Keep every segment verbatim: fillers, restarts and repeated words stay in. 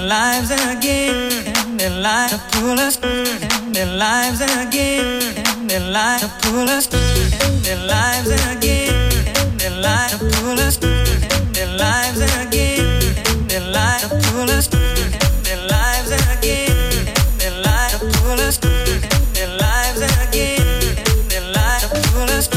lives again, their lives to pull us, their lives again, their lives to pull us, their lives again, their lives to pull us, their lives again, their lives to pull us, their lives again, their lives to pull us, their lives again, their lives to pull us.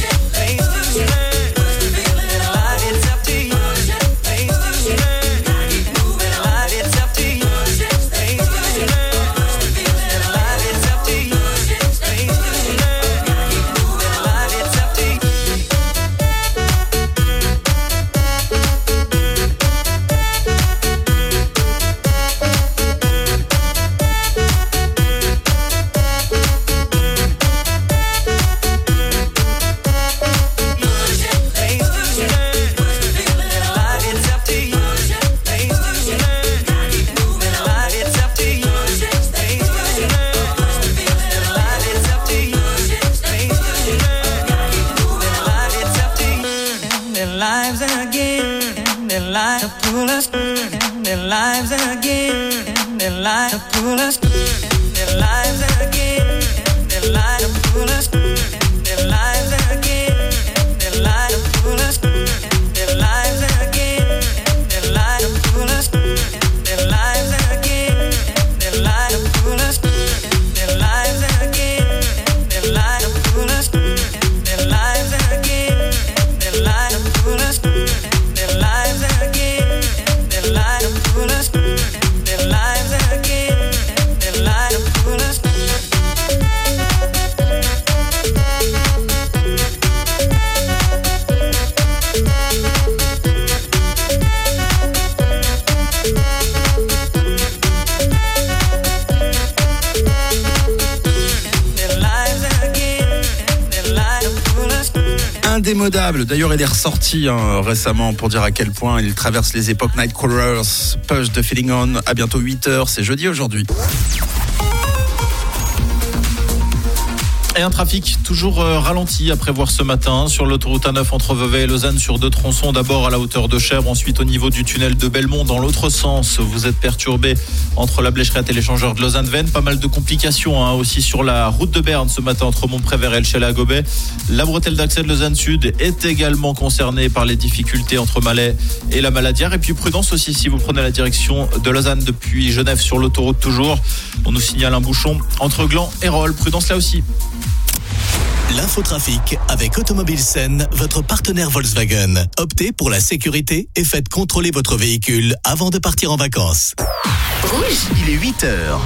Indémodable. D'ailleurs, il est ressorti hein, récemment pour dire à quel point il traverse les époques Nightcrawlers. Push the Feeling On. À bientôt huit heures. C'est jeudi aujourd'hui. Et un trafic toujours euh, ralenti à prévoir ce matin sur l'autoroute A neuf entre Vevey et Lausanne sur deux tronçons. D'abord à la hauteur de Chèvres, ensuite au niveau du tunnel de Belmont dans l'autre sens. Vous êtes perturbé entre la Blécherette et l'échangeur de Lausanne-Vennes. Pas mal de complications hein, aussi sur la route de Berne ce matin entre Montprévert et Elchel à Gobet. La bretelle d'accès de Lausanne Sud est également concernée par les difficultés entre Malais et la Maladière. Et puis prudence aussi si vous prenez la direction de Lausanne depuis Genève sur l'autoroute toujours. On nous signale un bouchon entre Gland et Rolle. Prudence là aussi. L'infotrafic avec Automobile Sen, votre partenaire Volkswagen. Optez pour la sécurité et faites contrôler votre véhicule avant de partir en vacances. Rouge, il est huit heures.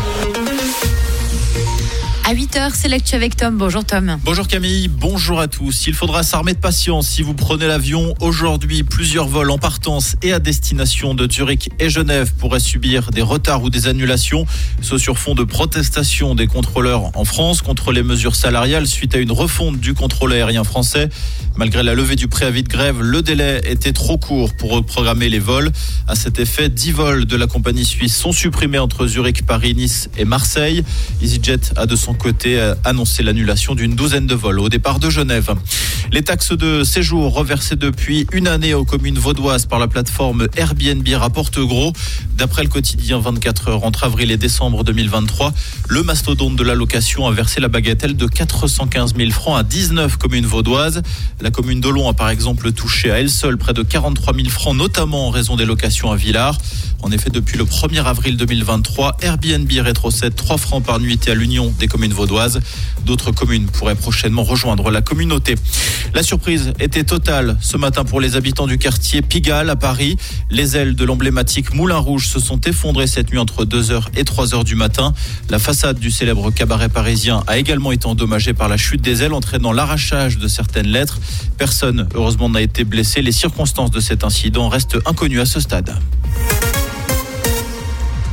À huit heures, c'est l'actu avec Tom. Bonjour Tom. Bonjour Camille, bonjour à tous. Il faudra s'armer de patience si vous prenez l'avion. Aujourd'hui, plusieurs vols en partance et à destination de Zurich et Genève pourraient subir des retards ou des annulations. Ce sur fond de protestation des contrôleurs en France contre les mesures salariales suite à une refonte du contrôle aérien français. Malgré la levée du préavis de grève, le délai était trop court pour reprogrammer les vols. À cet effet, dix vols de la compagnie suisse sont supprimés entre Zurich, Paris, Nice et Marseille. EasyJet a de son côté annoncé l'annulation d'une douzaine de vols au départ de Genève. Les taxes de séjour reversées depuis une année aux communes vaudoises par la plateforme Airbnb rapportent gros. D'après le quotidien vingt-quatre heures, entre avril et décembre deux mille vingt-trois, le mastodonte de la location a versé la bagatelle de quatre cent quinze mille francs à dix-neuf communes vaudoises. La commune d'Olon a par exemple touché à elle seule près de quarante-trois mille francs, notamment en raison des locations à Villars. En effet, depuis le premier avril deux mille vingt-trois, Airbnb rétrocède trois francs par nuitée à l'Union des communes vaudoises. D'autres communes pourraient prochainement rejoindre la communauté. La surprise était totale ce matin pour les habitants du quartier Pigalle à Paris. Les ailes de l'emblématique Moulin Rouge se sont effondrées cette nuit entre deux heures et trois heures du matin. La façade du célèbre cabaret parisien a également été endommagée par la chute des ailes, entraînant l'arrachage de certaines lettres. Personne, heureusement, n'a été blessé. Les circonstances de cet incident restent inconnues à ce stade.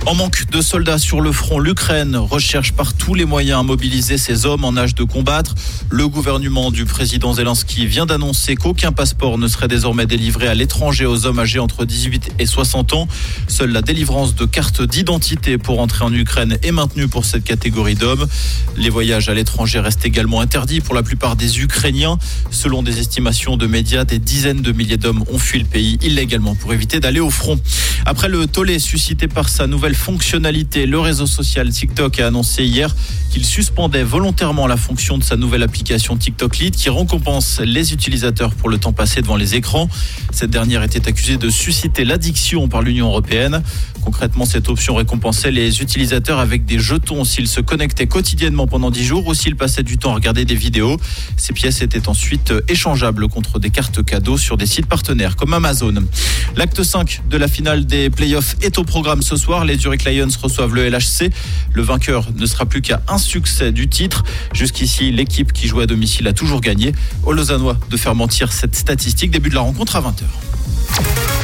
En manque de soldats sur le front, l'Ukraine recherche par tous les moyens à mobiliser ses hommes en âge de combattre. Le gouvernement du président Zelensky vient d'annoncer qu'aucun passeport ne serait désormais délivré à l'étranger aux hommes âgés entre dix-huit et soixante ans. Seule la délivrance de cartes d'identité pour entrer en Ukraine est maintenue pour cette catégorie d'hommes. Les voyages à l'étranger restent également interdits pour la plupart des Ukrainiens. Selon des estimations de médias, des dizaines de milliers d'hommes ont fui le pays illégalement pour éviter d'aller au front. Après le tollé suscité par sa nouvelle fonctionnalité, le réseau social TikTok a annoncé hier qu'il suspendait volontairement la fonction de sa nouvelle application TikTok Lite qui récompense les utilisateurs pour le temps passé devant les écrans. Cette dernière était accusée de susciter l'addiction par l'Union européenne. Concrètement, cette option récompensait les utilisateurs avec des jetons s'ils se connectaient quotidiennement pendant dix jours ou s'ils passaient du temps à regarder des vidéos. Ces pièces étaient ensuite échangeables contre des cartes cadeaux sur des sites partenaires comme Amazon. L'acte cinq de la finale des playoffs est au programme ce soir. Les Zurich Lions reçoivent le L H C. Le vainqueur ne sera plus qu'à un succès du titre. Jusqu'ici, l'équipe qui jouait à domicile a toujours gagné. Aux Lausannois de faire mentir cette statistique. Début de la rencontre à vingt heures.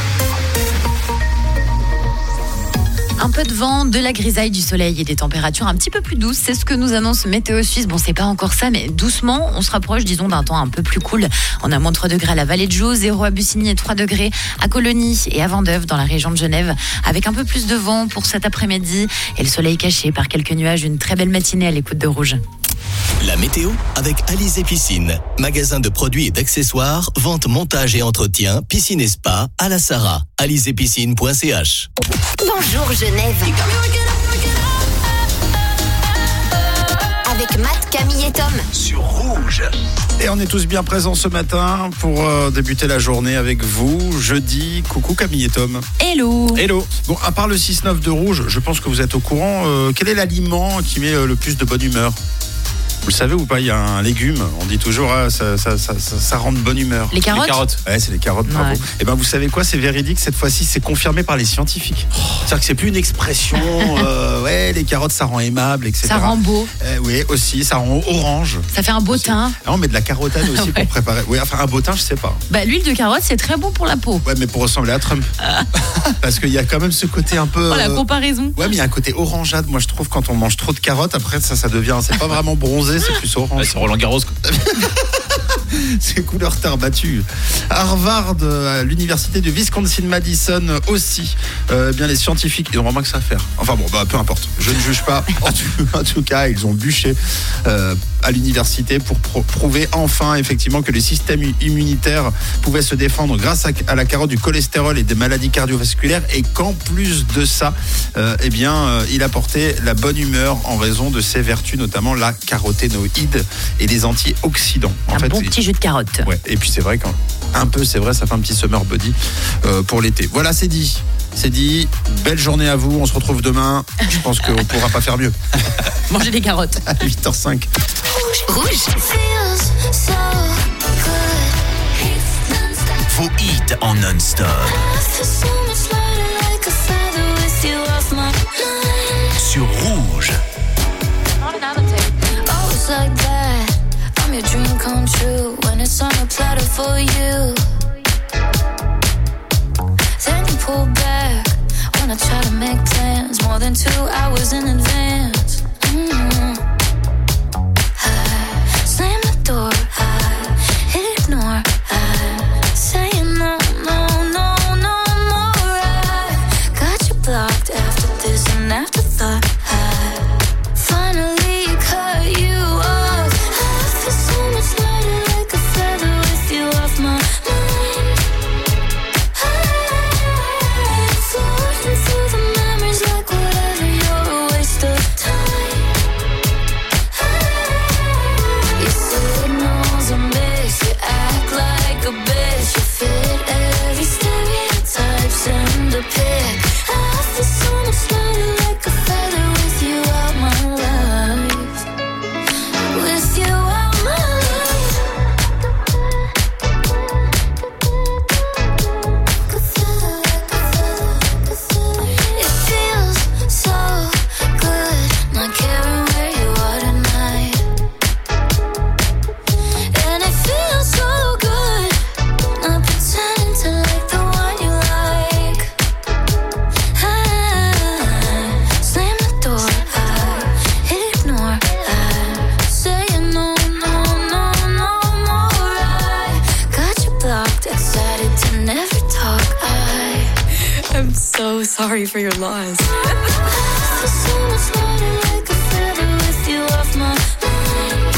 Un peu de vent, de la grisaille, du soleil et des températures un petit peu plus douces. C'est ce que nous annonce Météo Suisse. Bon, c'est pas encore ça, mais doucement, on se rapproche, disons, d'un temps un peu plus cool. On a moins trois degrés à la Vallée de Joux, zéro à Bussigny et trois degrés à Colonie et à Vendœuvre dans la région de Genève. Avec un peu plus de vent pour cet après-midi et le soleil caché par quelques nuages. Une très belle matinée à l'écoute de Rouge. La météo avec Alizé Piscine. Magasin de produits et d'accessoires, vente, montage et entretien, piscine et spa à la Sarah. alizé piscine point c h. Bonjour Genève. Avec Matt, Camille et Tom. Sur Rouge. Et on est tous bien présents ce matin pour euh, débuter la journée avec vous. Jeudi, coucou Camille et Tom. Hello. Hello. Bon, à part le six neuf de Rouge, je pense que vous êtes au courant. Euh, quel est l'aliment qui met euh, le plus de bonne humeur ? Vous le savez ou pas, il y a un légume, on dit toujours, ah, ça, ça, ça, ça, ça rend de bonne humeur. Les carottes, les carottes. Ouais, c'est les carottes, bravo. Ouais. Et ben vous savez quoi, c'est véridique, cette fois-ci, c'est confirmé par les scientifiques. Oh. C'est-à-dire que c'est plus une expression, euh, ouais, les carottes, ça rend aimable, et cetera. Ça rend beau. Euh, oui, aussi, ça rend orange. Ça fait un beau teint. Ah, on met de la carotène aussi Ouais. pour préparer. Oui, enfin, un beau teint, je sais pas. Bah, l'huile de carotte, c'est très bon pour la peau. Ouais, mais pour ressembler à Trump. Parce qu'il y a quand même ce côté un peu. Oh, la euh, comparaison. Ouais, mais il y a un côté orangeade. Moi, je trouve quand on mange trop de carottes, après, ça, ça devient. C'est pas vraiment bronzé, c'est plus orange. Ouais, c'est Roland Garros. C'est couleur terre battue. Harvard, à l'université de Wisconsin-Madison aussi. Euh, bien les scientifiques, ils ont vraiment que ça à faire. Enfin bon, bah, peu importe. Je ne juge pas. En tout, en tout cas, ils ont bûché euh, à l'université pour pro- prouver enfin effectivement que le système immunitaire pouvait se défendre grâce à, à la carotte du cholestérol et des maladies cardiovasculaires, et qu'en plus de ça, euh, eh bien, euh, il apportait la bonne humeur en raison de ses vertus, notamment la caroténoïde et les antioxydants. En Un fait, bon c'est- petit jus de carotte. Ouais, et puis c'est vrai qu'un peu, c'est vrai, ça fait un petit summer body euh, pour l'été. Voilà, c'est dit. C'est dit. Belle journée à vous. On se retrouve demain. Je pense qu'on ne pourra pas faire mieux. Manger des carottes. À huit heures cinq. Rouge. Vos hits en non-stop. Sur Rouge. Your dream come true when it's on a platter for you. Then you pull back when I try to make plans more than two hours in advance. Mm-hmm. I slam the door, I ignore, I say no, no, no, no more. I got you blocked after this and afterthought. I finally cut you off. So much lighter, like a feather with you off my mind. I'm floating through the memories like whatever, you're a waste of time. I'm so sorry for your loss. I feel so much lighter like a feather with you off my mind.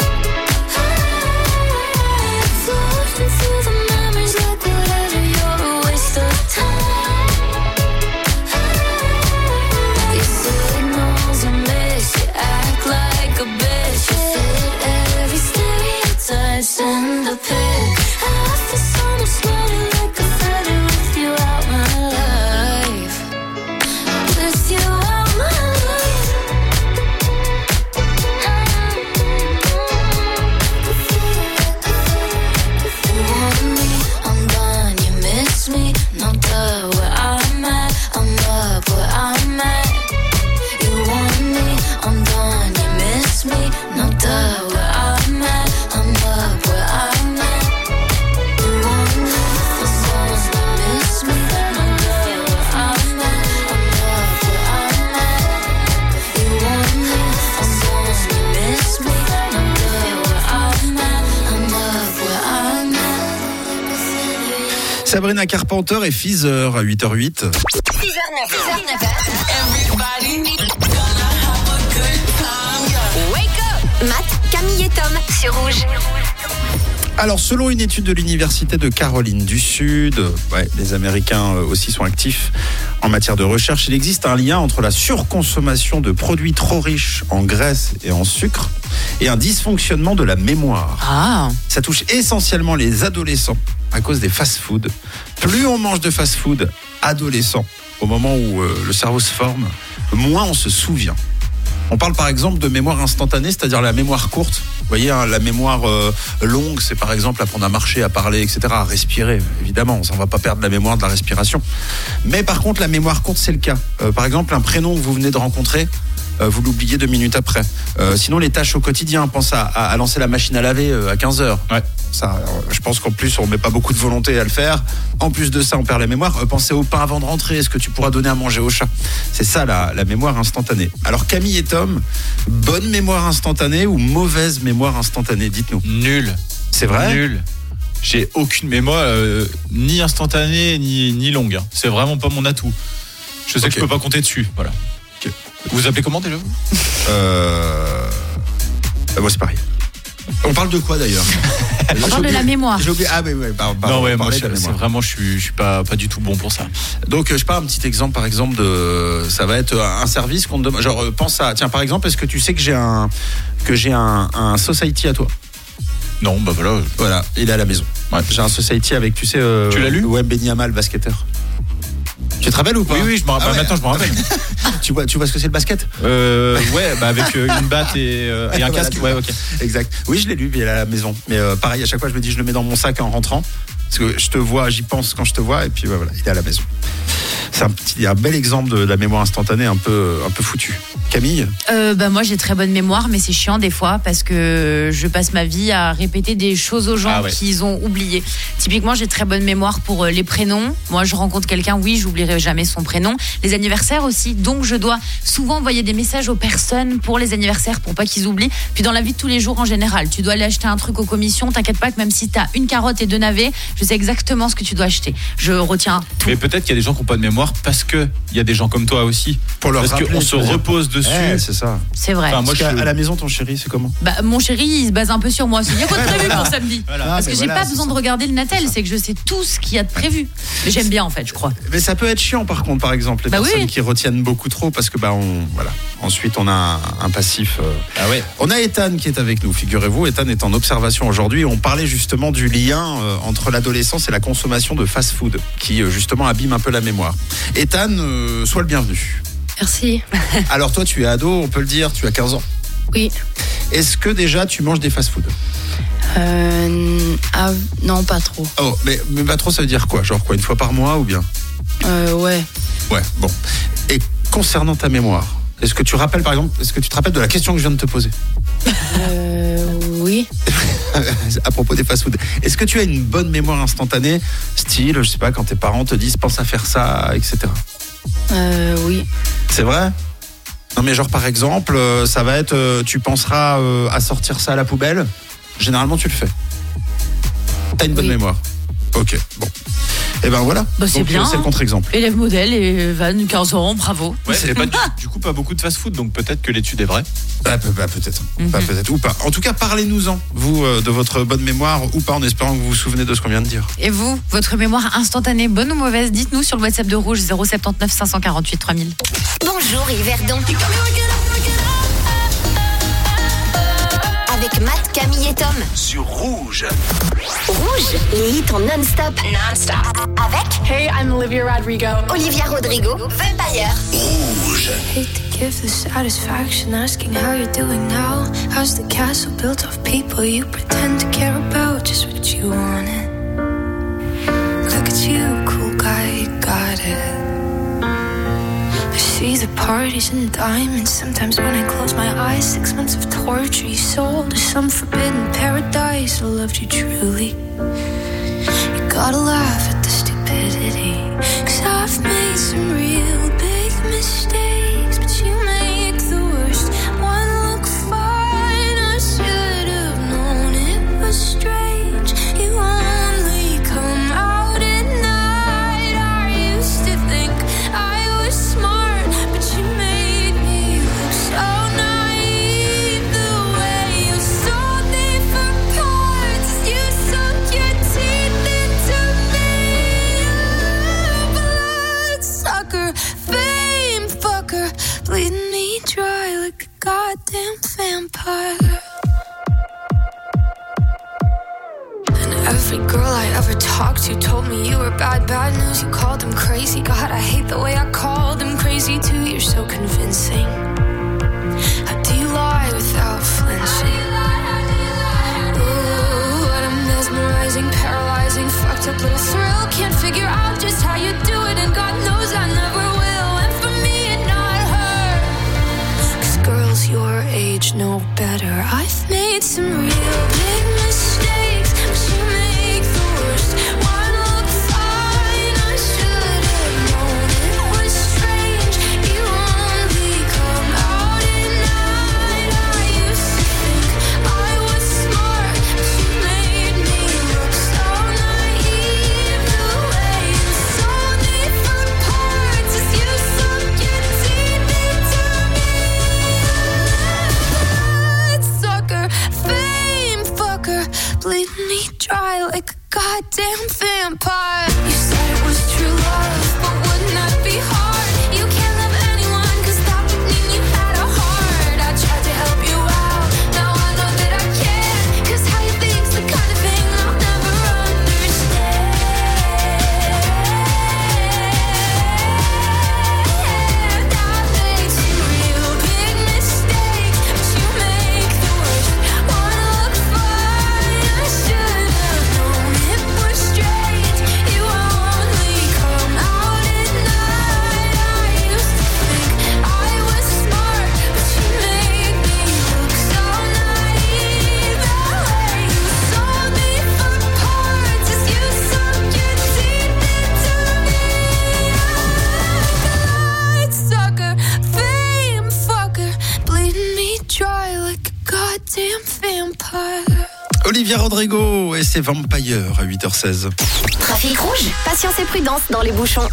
Floating through the memories like whatever, you're a waste of time. You signals a miss, you act like a bitch. You fit every stereotype, send a pic. I feel so much lighter like a feather with you out my life. With you out my life. You want me, I'm done, you miss me. No duh, where I'm at, I'm up where I'm at. You want me, I'm done, you miss me. No duh, where I'm at, I'm up where I'm at. You want me, I'm done, you miss me. No duh, where I'm at, I'm up where I'm at. You want me, I'm done, you miss me. No duh, where I'm at, I'm up where I'm at. Sabrina Carpenter et Feather à huit heures huit. Matt, Camille et Tom sur Rouge. Alors, selon une étude de l'Université de Caroline du Sud, ouais, les Américains aussi sont actifs en matière de recherche, il existe un lien entre la surconsommation de produits trop riches en graisse et en sucre et un dysfonctionnement de la mémoire. Ah, Ça touche essentiellement les adolescents à cause des fast-foods. Plus on mange de fast-food adolescent, au moment où euh, le cerveau se forme, moins on se souvient. On parle par exemple de mémoire instantanée, c'est-à-dire la mémoire courte. Vous voyez, hein, la mémoire euh, longue, c'est par exemple apprendre à marcher, à parler, et cetera, à respirer. Évidemment, on ne va pas perdre la mémoire de la respiration. Mais par contre, la mémoire courte, c'est le cas. Euh, par exemple, un prénom que vous venez de rencontrer, euh, vous l'oubliez deux minutes après. Euh, sinon, les tâches au quotidien, pense à, à, à lancer la machine à laver euh, à quinze heures. Ouais. Ça, euh, je pense qu'en plus, on met pas beaucoup de volonté à le faire. En plus de ça, on perd la mémoire. Euh, pensez au pain avant de rentrer. Est-ce que tu pourras donner à manger au chat? C'est ça, la, la mémoire instantanée. Alors, Camille et Tom, bonne mémoire instantanée ou mauvaise mémoire instantanée? Dites-nous. Nul. C'est vrai? Nul. J'ai aucune mémoire, euh, ni instantanée, ni, ni longue. hein. C'est vraiment pas mon atout. Je sais Ok. que je peux pas compter dessus. Voilà. Ok. Vous vous appelez comment déjà vous Euh... euh, moi, c'est pareil. On parle de quoi d'ailleurs? on parle de la mémoire. J'ai oublié. Ah, oui, oui. Pardon, pardon, Non, ouais, on moi, parlait je- de la c'est mémoire. vraiment, je suis, je suis pas, pas du tout bon pour ça. Donc, euh, je parle un petit exemple, par exemple, de, ça va être un service qu'on te demande. Genre, euh, pense à, tiens, par exemple, est-ce que tu sais que j'ai un, que j'ai un, un society à toi? Non, bah voilà. Voilà, il est à la maison. Ouais. J'ai un society avec, tu sais, euh, Tu l'as lu? Ouais, Ben Yama, le basketteur. Tu te rappelles ou pas? Oui, oui, je me rappelle. Ah ouais. Maintenant, je me rappelle. Tu vois, tu vois ce que c'est le basket? Euh, ouais, bah avec euh, une batte et, euh, et un Voilà, casque. c'est Ouais, ça. ok. Exact. Oui, je l'ai lu, mais il est à la maison. Mais euh, pareil, à chaque fois, je me dis, je le mets dans mon sac en rentrant. Parce que je te vois, j'y pense quand je te vois, et puis ouais, voilà, il est à la maison. C'est un, petit, un bel exemple de la mémoire instantanée un peu, un peu foutue. Camille? Euh, bah moi j'ai très bonne mémoire, mais c'est chiant des fois parce que je passe ma vie à répéter des choses aux gens Ah ouais. qu'ils ont oubliées. Typiquement, j'ai très bonne mémoire pour euh, les prénoms. Moi, je rencontre quelqu'un, oui, j'oublierai jamais son prénom. Les anniversaires aussi, donc je dois souvent envoyer des messages aux personnes pour les anniversaires pour pas qu'ils oublient. Puis dans la vie de tous les jours en général, tu dois aller acheter un truc aux commissions. T'inquiète pas que même si t'as une carotte et deux navets, je sais exactement ce que tu dois acheter. Je retiens tout. Mais peut-être qu'il y a des gens qui n'ont pas de mémoire parce que il y a des gens comme toi aussi. Pour leur Parce rappeler, qu'on tu se veux dire. repose dessus. Eh, c'est ça. C'est vrai. Enfin, moi, Parce je qu'à- suis- à la maison, ton chéri, c'est comment? Bah, mon chéri, il se base un peu sur moi. Il y a quoi de prévu pour samedi? Voilà. Parce que mais j'ai voilà, pas c'est besoin ça. de regarder le Natel, c'est que je sais tout ce qu'il y a de prévu. Mais j'aime bien en fait, je crois. Mais ça peut être chiant par contre, par exemple, les Bah personnes oui. qui retiennent beaucoup trop parce que bah on voilà. Ensuite on a un, un passif. euh. Ah ouais. On a Ethan qui est avec nous. Figurez-vous, Ethan est en observation aujourd'hui. On parlait justement du lien euh, entre l'adolescence et la consommation de fast-food qui euh, justement abîme un peu la mémoire. Ethan, euh, sois le bienvenu. Merci. Alors toi, tu es ado, on peut le dire, tu as quinze ans. Oui. Est-ce que déjà tu manges des fast-food? Euh, ah, non, pas trop. Oh, mais, mais pas trop, ça veut dire quoi? Genre quoi, une fois par mois ou bien? Euh, ouais. Ouais, bon. Et concernant ta mémoire, est-ce que tu rappelles par exemple, est-ce que tu te rappelles de la question que je viens de te poser Euh, oui. à propos des fast-food? Est-ce que tu as une bonne mémoire instantanée, style, je sais pas, quand tes parents te disent pense à faire ça, et cetera. Euh, oui. C'est vrai? Non mais genre par exemple, euh, ça va être, euh, tu penseras euh, à sortir ça à la poubelle. Généralement tu le fais. T'as une bonne Oui. mémoire. Ok, bon. Et ben voilà. Bah, c'est Donc, bien, euh, c'est le hein. contre-exemple. Élève modèle et Van, quinze ans, bravo. Ouais, et pas, du, du coup, pas beaucoup de fast-food, donc peut-être que l'étude est vraie. Bah, pe- bah, peut-être, Mhm. Bah, peut-être ou pas. En tout cas, parlez-nous-en, vous, euh, de votre bonne mémoire ou pas, en espérant que vous vous souvenez de ce qu'on vient de dire. Et vous, votre mémoire instantanée, bonne ou mauvaise, dites-nous sur le WhatsApp de Rouge zéro sept neuf cinq quatre huit trois mille. Bonjour Yverdon. Avec Matt, Camille et Tom. Sur Rouge. Rouge, les hits en non-stop. Non-stop. Avec Hey, I'm Olivia Rodrigo. Olivia Rodrigo, Vampire. Hate to give the satisfaction asking how you're doing now. How's the castle built of people you pretend to care about? Just what you wanted. Look at you, cool guy, you got it. I see the parties and diamonds. Sometimes when I close my eyes, six months of torture you sold to some forbidden paradise. I loved you truly. You gotta laugh at the stupidity. Cause I've made some real big mistakes, but you make the worst one look fine. I should have known it was strange. You only come out at night. I used to think I was smart, but you made me look so naive. The way you sold me for parts, you sunk your teeth into me. Bloodsucker, fame fucker, bleeding me dry like a goddamn vampire. And every girl I ever talked to told me you were bad, bad news. You called them crazy. God, I hate the way I called them crazy too. You're so convincing. How do you lie without flinching? Ooh, what a mesmerizing, paralyzing, fucked up little thrill. Can't figure out just how you do it, and God knows I never will. And for me and not her, 'cause girls your age know better. I've made some real big mistakes, but you make the worst one look fine. I should have known it was strange. You only come out at night. I used to think I was smart, but you made me look so naive. The way you sold me for parts is you sunk your teeth into me. Bloodsucker, fame fucker, bleeding me dry like a goddamn vampire. You said it was true love, but wouldn't that be hard? You can't love anyone, 'cause that would mean you had a heart. I tried to help you out, now I know that I can't. 'Cause how you think's the kind of thing I'll never understand. I've made some real big mistakes, but you make the worst one look fine. I should have known it was strange. You only come out at night. I used to think I was smart, but you made me look so naive. The way you sold me for parts is you sunk your teeth into me. Bloodsucker, fame fucker, bleeding me dry like a goddamn vampire. Olivia Rodrigo et ses Vampire à huit heures seize. Trafic rouge. Patience et prudence dans les bouchons.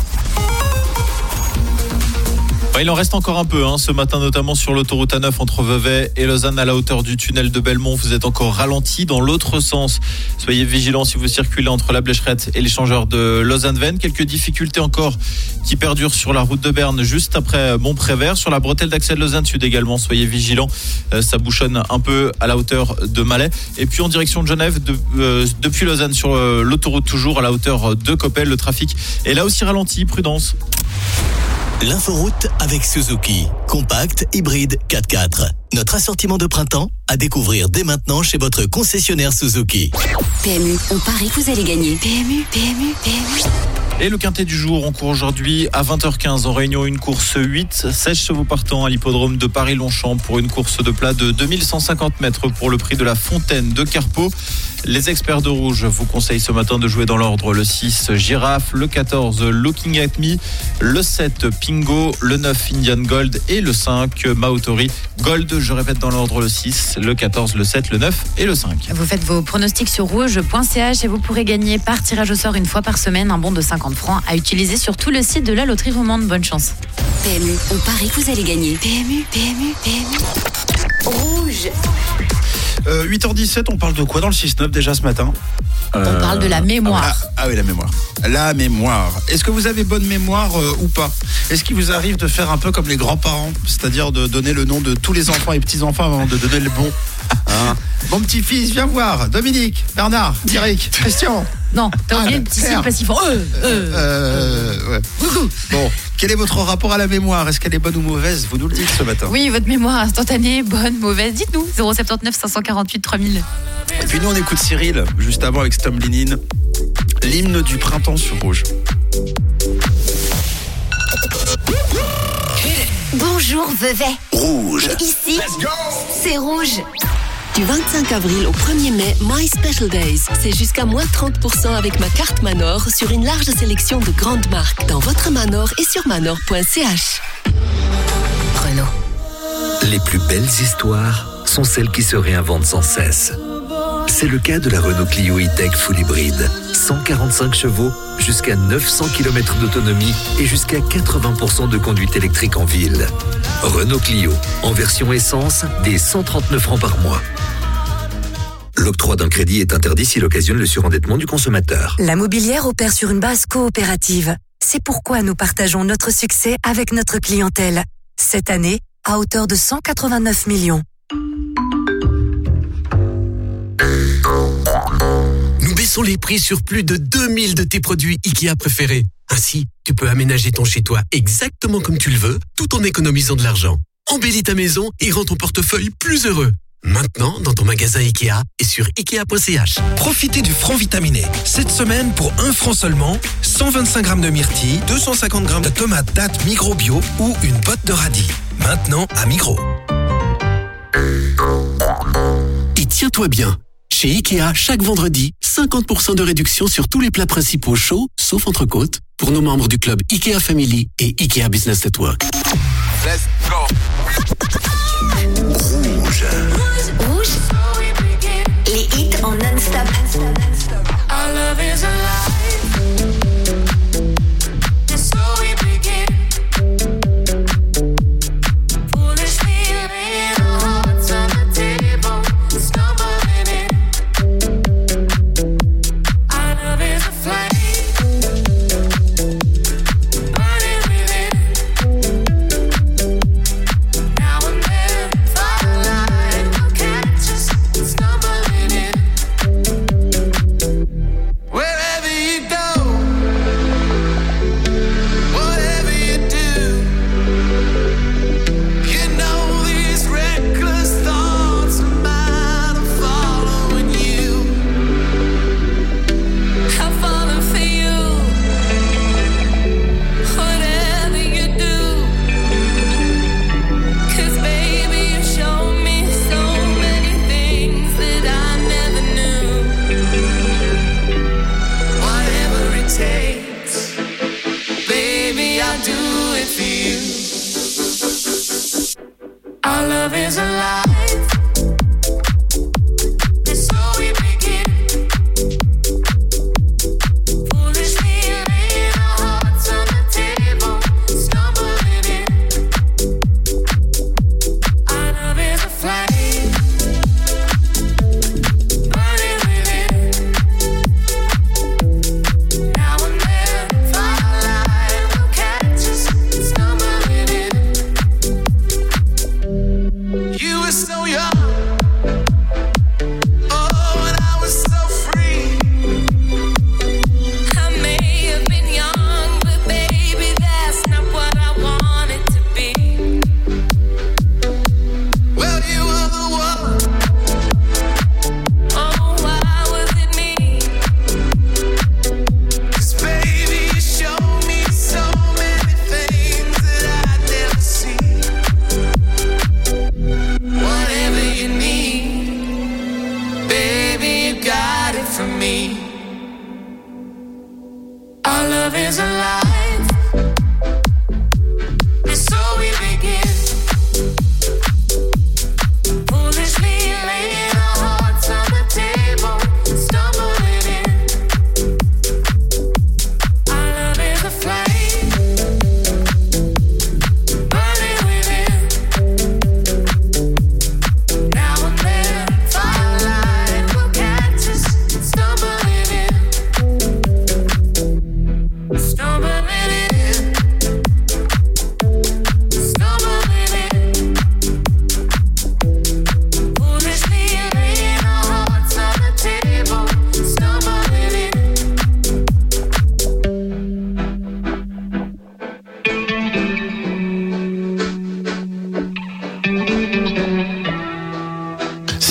Bah, il en reste encore un peu hein, ce matin, notamment sur l'autoroute A neuf entre Vevey et Lausanne à la hauteur du tunnel de Belmont. Vous êtes encore ralenti dans l'autre sens. Soyez vigilants si vous circulez entre la Blécherette et l'échangeur de Lausanne-Vennes. Quelques difficultés encore qui perdurent sur la route de Berne juste après Montprévert. Sur la bretelle d'accès de Lausanne Sud également, soyez vigilants. Euh, ça bouchonne un peu à la hauteur de Malais. Et puis en direction de Genève, de, euh, depuis Lausanne sur euh, l'autoroute toujours à la hauteur de Coppel. Le trafic est là aussi ralenti. Prudence. L'inforoute avec Suzuki. Compact, hybride, quatre-quatre. Notre assortiment de printemps à découvrir dès maintenant chez votre concessionnaire Suzuki. P M U, on parie que vous allez gagner. P M U, P M U, P M U. Et le quintet du jour, on court aujourd'hui à vingt heures quinze en réunion, une course huit, seize chevaux partants à l'hippodrome de Paris-Longchamp pour une course de plat de deux mille cent cinquante mètres pour le prix de la Fontaine de Carpeaux. Les experts de Rouge vous conseillent ce matin de jouer dans l'ordre le six, Girafe, le quatorze, Looking at Me, le sept, Pingo, le neuf, Indian Gold et le cinq, Maotori Gold. Je répète dans l'ordre le six, le quatorze, le sept, le neuf et le cinq. Vous faites vos pronostics sur rouge point c h et vous pourrez gagner par tirage au sort une fois par semaine un bon de cinquante francs à utiliser sur tout le site de la loterie romande. Bonne chance. P M U, on parie que vous allez gagner. P M U, P M U, P M U. Rouge. Euh, huit heures dix-sept, on parle de quoi dans le six neuf déjà ce matin? On euh... parle de la mémoire. Ah, ah oui, la mémoire. La mémoire. Est-ce que vous avez bonne mémoire euh, ou pas? Est-ce qu'il vous arrive de faire un peu comme les grands-parents, c'est-à-dire de donner le nom de tous les enfants et petits-enfants avant de donner le bon? Hein? Mon petit-fils, viens voir. Dominique, Bernard, Eric, Christian. Non, t'as oublié le petit signe parce qu'ils font euh, euh, euh, ouais. Bon, quel est votre rapport à la mémoire? Est-ce qu'elle est bonne ou mauvaise? Vous nous le dites ce matin. Oui, votre mémoire instantanée, bonne, mauvaise, dites-nous. zéro sept neuf cinq cent quarante-huit trois mille. Et puis nous on écoute Cyril, juste avant avec Stom Linin, l'hymne du printemps sur Rouge. Bonjour Vevey. Rouge. Ici, c'est Rouge. Du vingt-cinq avril au premier mai, My Special Days. C'est jusqu'à moins trente pour cent avec ma carte Manor sur une large sélection de grandes marques dans votre Manor et sur manor point c h. Renault. Les plus belles histoires sont celles qui se réinventent sans cesse. C'est le cas de la Renault Clio E-Tech Full Hybride. cent quarante-cinq chevaux, jusqu'à neuf cents kilomètres d'autonomie et jusqu'à quatre-vingts pour cent de conduite électrique en ville. Renault Clio, en version essence, dès cent trente-neuf francs par mois. L'octroi d'un crédit est interdit s'il occasionne le surendettement du consommateur. La Mobilière opère sur une base coopérative. C'est pourquoi nous partageons notre succès avec notre clientèle. Cette année, à hauteur de cent quatre-vingt-neuf millions. Nous baissons les prix sur plus de deux mille de tes produits IKEA préférés. Ainsi, tu peux aménager ton chez-toi exactement comme tu le veux, tout en économisant de l'argent. Embellis ta maison et rends ton portefeuille plus heureux. Maintenant, dans ton magasin IKEA et sur ikea point c h. Profitez du franc vitaminé. Cette semaine, pour un franc seulement, cent vingt-cinq grammes de myrtille, deux cent cinquante grammes de tomates dattes Migros Bio ou une botte de radis. Maintenant, à Migros. Et tiens-toi bien. Chez IKEA, chaque vendredi, cinquante pour cent de réduction sur tous les plats principaux chauds, sauf entrecôte, pour nos membres du club IKEA Family et IKEA Business Network. Let's go. Rouge. Rouge. Les hits en non-stop. Our love is alive. So we begin. Foolishly laying our hearts on the table, stumbling in. Our love is a flame, burning within. Now and then, firelight will catch us stumbling in. Wherever you go, whatever you do, you know these reckless thoughts of mine are following you. I'm falling for you. Whatever you do, 'cause baby you show me so many things that I never knew. Whatever it takes, baby I'll do it for you. Our love is alive. And so we begin. Foolishly laying our hearts on the table, stumbling in. Our love is a flame, burning within. Now and then, firelight will catch us stumbling in. You were so young.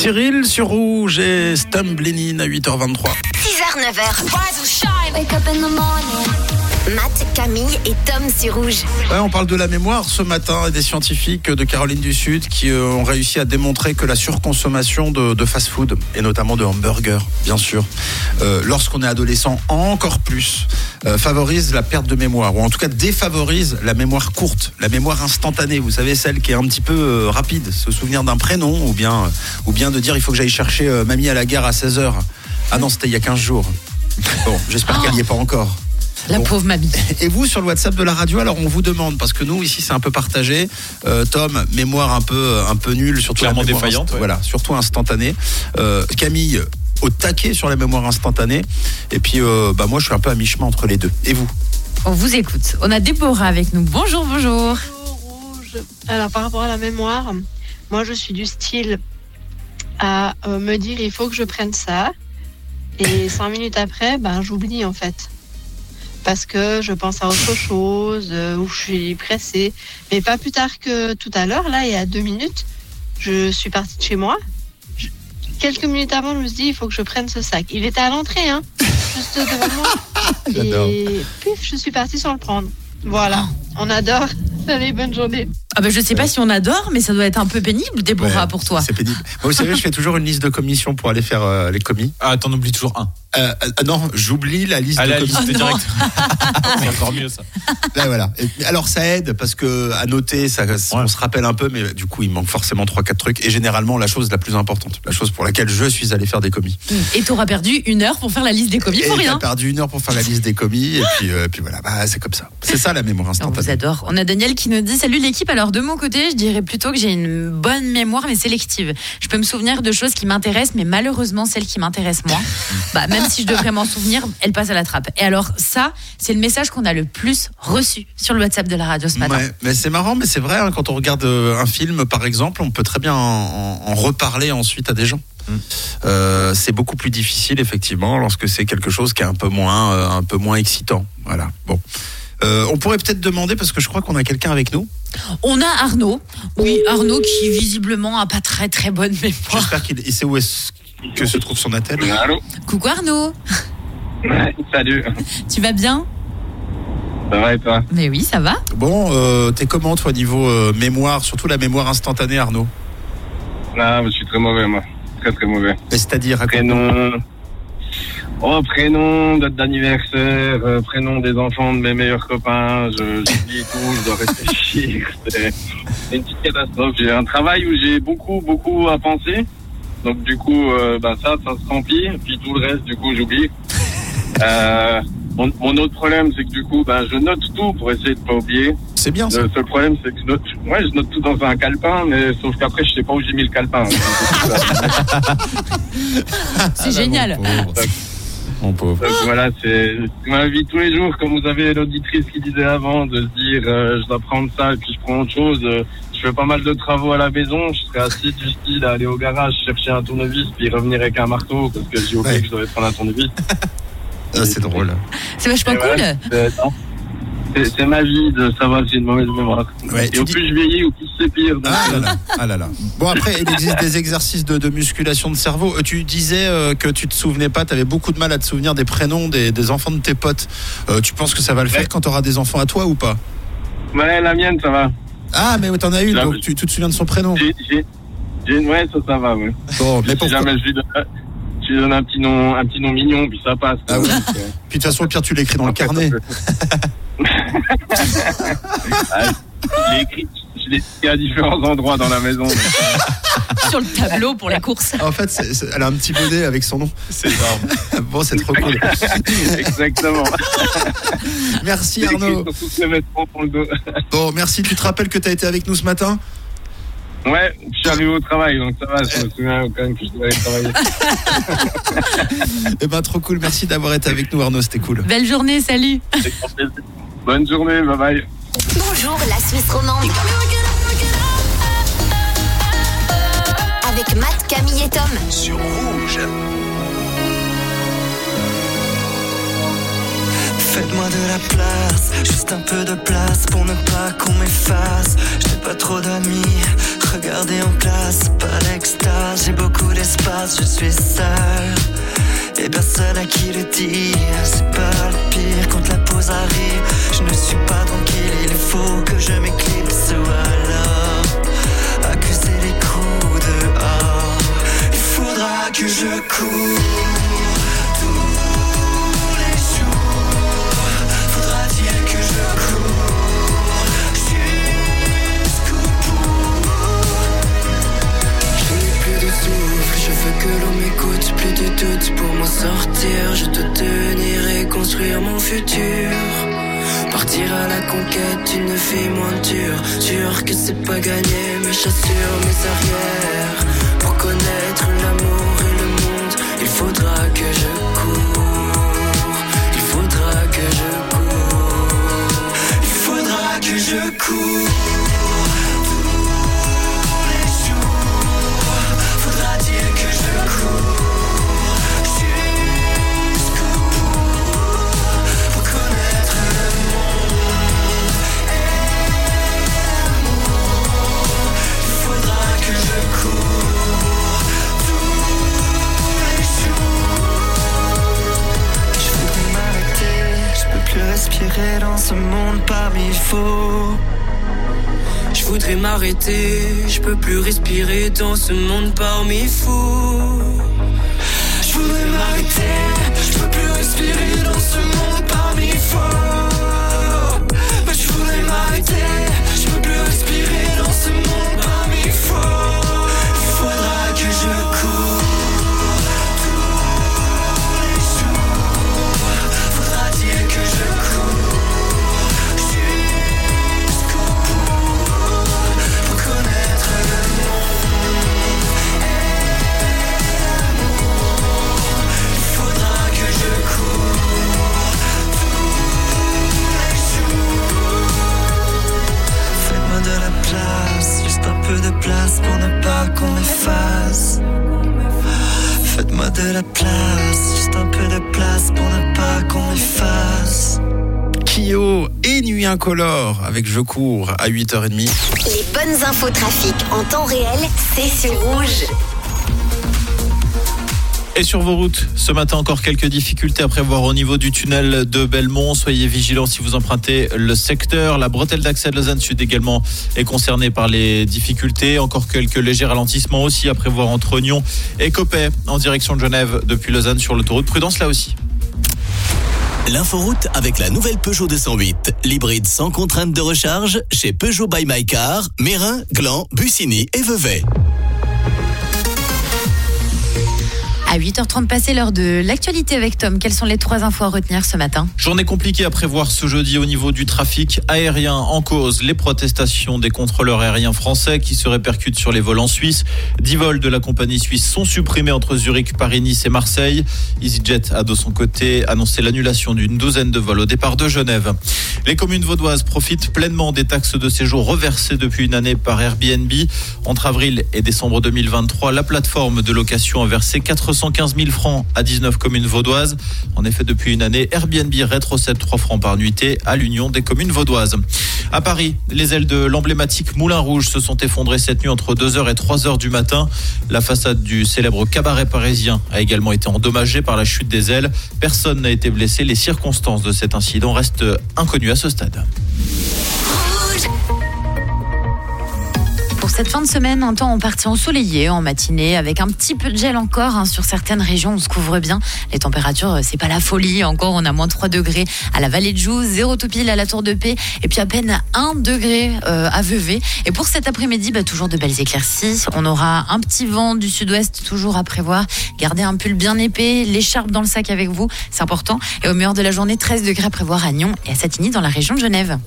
Cyril sur Rouge et Stumbling In à huit heures vingt-trois. six heures, neuf heures. Rise or shine. Wake up in the morning. Matt, Camille et Tom sur Rouge. Ouais, on parle de la mémoire ce matin et des scientifiques de Caroline du Sud qui euh, ont réussi à démontrer que la surconsommation de, de fast-food et notamment de hamburgers, bien sûr, euh, lorsqu'on est adolescent encore plus, euh, favorise la perte de mémoire ou en tout cas défavorise la mémoire courte, la mémoire instantanée. Vous savez, celle qui est un petit peu euh, rapide, se souvenir d'un prénom ou bien, euh, ou bien de dire il faut que j'aille chercher euh, mamie à la gare à seize heures. Ah non, c'était il y a quinze jours. Bon, j'espère qu'elle n'y est pas encore. La Bon. pauvre mamie. Et vous, sur le WhatsApp de la radio, alors on vous demande, parce que nous, ici, c'est un peu partagé. Euh, Tom, mémoire un peu, un peu nulle, surtout Clairement la mémoire défaillante, inst- ouais. Voilà, surtout instantanée. Euh, Camille, au taquet sur la mémoire instantanée. Et puis, euh, bah, moi, je suis un peu à mi-chemin entre les deux. Et vous? On vous écoute. On a Déborah avec nous. Bonjour, bonjour. Rouge. Alors, par rapport à la mémoire, moi, je suis du style à euh, me dire il faut que je prenne ça. Et cinq minutes après, ben, j'oublie en fait. Parce que je pense à autre chose, euh, ou je suis pressée. Mais pas plus tard que tout à l'heure, là, il y a deux minutes, je suis partie de chez moi. Je- quelques minutes avant, je me suis dit, il faut que je prenne ce sac. Il était à l'entrée, hein, juste devant moi. J'adore. Et pif, je suis partie sans le prendre. Voilà, on adore. Allez, bonne journée. Ah bah je sais pas si on adore, mais ça doit être un peu pénible, Déborah, Ouais, pour toi. C'est pénible. Moi, vous savez, je fais toujours une liste de commissions pour aller faire euh, les commis. Ah, t'en oublies toujours un. Euh, euh, non, j'oublie la liste Ah, de la commissions. liste Oh, non. directe. C'est encore mieux ça. Là, voilà. Et, alors ça aide parce que à noter, ça, on se rappelle un peu, mais du coup il manque forcément trois quatre trucs. Et généralement la chose la plus importante, la chose pour laquelle je suis allé faire des commis. Et t'auras perdu une heure pour faire la liste des commis Et pour t'as rien. perdu une heure pour faire la liste des commis et puis, euh, puis voilà, bah, c'est comme ça. C'est ça la mémoire On vous instantanée. adore. On a Daniel qui nous dit salut l'équipe. Alors de mon côté, je dirais plutôt que j'ai une bonne mémoire mais sélective. Je peux me souvenir de choses qui m'intéressent, mais malheureusement celles qui m'intéressent moins. Bah même si je devrais m'en souvenir, elles passent à la trappe. Et alors ça, c'est le message qu'on a le plus reçu sur le WhatsApp de la radio ce matin. Ouais, mais c'est marrant, mais c'est vrai, hein, quand on regarde euh, un film par exemple, on peut très bien en, en reparler ensuite à des gens. Euh, c'est beaucoup plus difficile effectivement lorsque c'est quelque chose qui est un peu moins, euh, un peu moins excitant. Voilà. Bon. Euh, on pourrait peut-être demander, parce que je crois qu'on a quelqu'un avec nous. On a Arnaud. Oui, Arnaud qui visiblement a pas très très bonne mémoire. J'espère qu'il il sait où est-ce que se trouve son attel. Allô. Coucou Arnaud. Salut. Tu vas bien? Ça va et toi? Mais oui, ça va. Bon, euh, t'es comment toi niveau euh, mémoire, surtout la mémoire instantanée, Arnaud? Ah, je suis très mauvais, moi. Très très mauvais. Mais c'est-à-dire à Prénom. Oh, prénom, date d'anniversaire, euh, prénom des enfants de mes meilleurs copains. Je j'oublie tout, je dois réfléchir. C'est une petite catastrophe. J'ai un travail où j'ai beaucoup beaucoup à penser. Donc du coup, euh, ben ça, ça se remplit. Puis tout le reste, du coup, j'oublie. Euh, mon, mon autre problème, c'est que du coup, ben je note tout pour essayer de pas oublier. C'est bien ça. Le seul problème, c'est que je note, ouais, je note tout dans un calepin, mais sauf qu'après, je sais pas où j'ai mis le calepin. C'est génial. Mon pauvre. Donc voilà, c'est c'est ma vie tous les jours, comme vous avez l'auditrice qui disait avant, de se dire euh, je dois prendre ça et puis je prends autre chose. Euh, je fais pas mal de travaux à la maison, je serais assis du style à aller au garage chercher un tournevis puis revenir avec un marteau parce que j'ai oublié Ouais. que je devais prendre un tournevis. Ah, c'est drôle. C'est vachement Et cool. voilà, c'est- non. C'est c'est ma vie de savoir si j'ai une mauvaise mémoire. Ouais, et tu au dis- plus je vieillis, au plus c'est pire. Donc, Ah là euh, là, ah là là. Bon après, il existe des exercices de, de musculation de cerveau. Euh, Tu disais euh, que tu te souvenais pas, tu avais beaucoup de mal à te souvenir des prénoms des, des enfants de tes potes. Euh, tu penses que ça va le faire Ouais. quand tu auras des enfants à toi ou pas? Ouais, la mienne, ça va. Ah mais t'en as une, Là, donc je- tu, tu te souviens de son prénom. J'ai, j'ai, j'ai une, ouais, ça, ça va, ouais. Bon, mais Si pourquoi? jamais je lui donne, je lui donne un petit nom, un petit nom mignon, puis ça passe. Ah oui. Donc, euh, Puis de toute façon, au pire, tu l'écris dans le après, carnet. ça peut- Ah, je l'ai écrit, je l'ai écrit à différents endroits dans la maison. Sur le tableau pour les courses. En fait, c'est- c'est- elle a un petit bonnet avec son nom. C'est énorme. Bon, c'est trop cool. Exactement. Merci J'ai écrit Arnaud. sur tous les vêtements pour le dos. Bon, merci. Tu te rappelles que tu as été avec nous ce matin? Ouais, je suis arrivé au travail, donc ça va, je me souviens quand même que je devais aller travailler. Eh ben, trop cool. Merci d'avoir été avec nous, Arnaud. C'était cool. Belle journée, salut. Bonne journée, bye bye. Bonjour la Suisse romande. Avec Matt, Camille et Tom. Sur Rouge. Faites-moi de la place, juste un peu de place pour ne pas qu'on m'efface. Je n'ai pas trop d'amis, regardez en classe, pas l'extase. J'ai beaucoup d'espace, je suis seul et personne à qui le dire. C'est pas le pire quand la pause arrive. Je ne suis pas tranquille, il faut que je m'éclipse ou alors accuser les coups dehors. Il faudra que je cours tous les jours. Faudra-t-il que je cours jusqu'au bout. Je n'ai plus de souffle, je veux que l'on m'écoute. Plus de doute pour m'en sortir. Je te tenirai construire mon futur. Partir à la conquête d'une vie moins dure. Sûr que c'est pas gagné, mes chassures, mes arrières. Pour connaître l'amour et le monde, il faudra que je cours. Il faudra que je cours. Il faudra que je cours tous les jours. Faudra-t-il que je cours jusqu'au bout pour connaître le monde et l'amour. Il faudra que je cours tous les jours. Je voudrais m'arrêter, je peux plus respirer dans ce monde parmi faux. Je voudrais m'arrêter, je peux plus respirer dans ce monde parmi fous. Je voudrais m'arrêter, je peux plus respirer dans ce monde parmi faux. Mais je voudrais m'arrêter, je peux plus respirer dans ce monde parmi faux. Il faudra que je cours tous les jours. Faudra-t-il que je cours jusqu'au bout pour connaître le monde et l'amour. Il faudra que je cours tous les jours. Faites-moi de la place, juste un peu de place pour ne pas qu'on m'efface. Faites-moi de la place, juste un peu de place pour ne pas qu'on m'efface. Kyo et Nuit Incolore avec Je cours à huit heures trente. Les bonnes infos trafic en temps réel, c'est sur Rouge. Et sur vos routes, ce matin encore quelques difficultés à prévoir au niveau du tunnel de Belmont. Soyez vigilants si vous empruntez le secteur. La bretelle d'accès de Lausanne Sud également est concernée par les difficultés. Encore quelques légers ralentissements aussi à prévoir entre Oignon et Coppet en direction de Genève depuis Lausanne sur l'autoroute. Prudence là aussi. L'inforoute avec la nouvelle Peugeot deux cent huit. L'hybride sans contrainte de recharge chez Peugeot by My Car, Mérin, Gland, Bussigny et Vevey. À huit heures trente passé, l'heure de l'actualité avec Tom. Quelles sont les trois infos à retenir ce matin? Journée compliquée à prévoir ce jeudi au niveau du trafic aérien. En cause, les protestations des contrôleurs aériens français qui se répercutent sur les vols en Suisse. Dix vols de la compagnie suisse sont supprimés entre Zurich, Paris, Nice et Marseille. EasyJet a de son côté annoncé l'annulation d'une douzaine de vols au départ de Genève. Les communes vaudoises profitent pleinement des taxes de séjour reversées depuis une année par Airbnb. Entre avril et décembre deux mille vingt-trois, la plateforme de location a versé quatre cent quinze mille francs à dix-neuf communes vaudoises. En effet, depuis une année, Airbnb rétrocède trois francs par nuitée à l'Union des communes vaudoises. À Paris, les ailes de l'emblématique Moulin Rouge se sont effondrées cette nuit entre deux heures et trois heures du matin. La façade du célèbre cabaret parisien a également été endommagée par la chute des ailes. Personne n'a été blessé. Les circonstances de cet incident restent inconnues à ce stade. Pour cette fin de semaine, un temps en partie ensoleillé en matinée avec un petit peu de gel encore hein, sur certaines régions. On se couvre bien. Les températures, c'est pas la folie. Encore, on a moins trois degrés à la vallée de Joux, zéro tout pile à la Tour de Paix et puis à peine un degré euh, à Vevey. Et pour cet après-midi, bah, toujours de belles éclaircies. On aura un petit vent du sud-ouest toujours à prévoir. Gardez un pull bien épais, l'écharpe dans le sac avec vous, c'est important. Et au meilleur de la journée, treize degrés à prévoir à Nyon et à Satigny dans la région de Genève.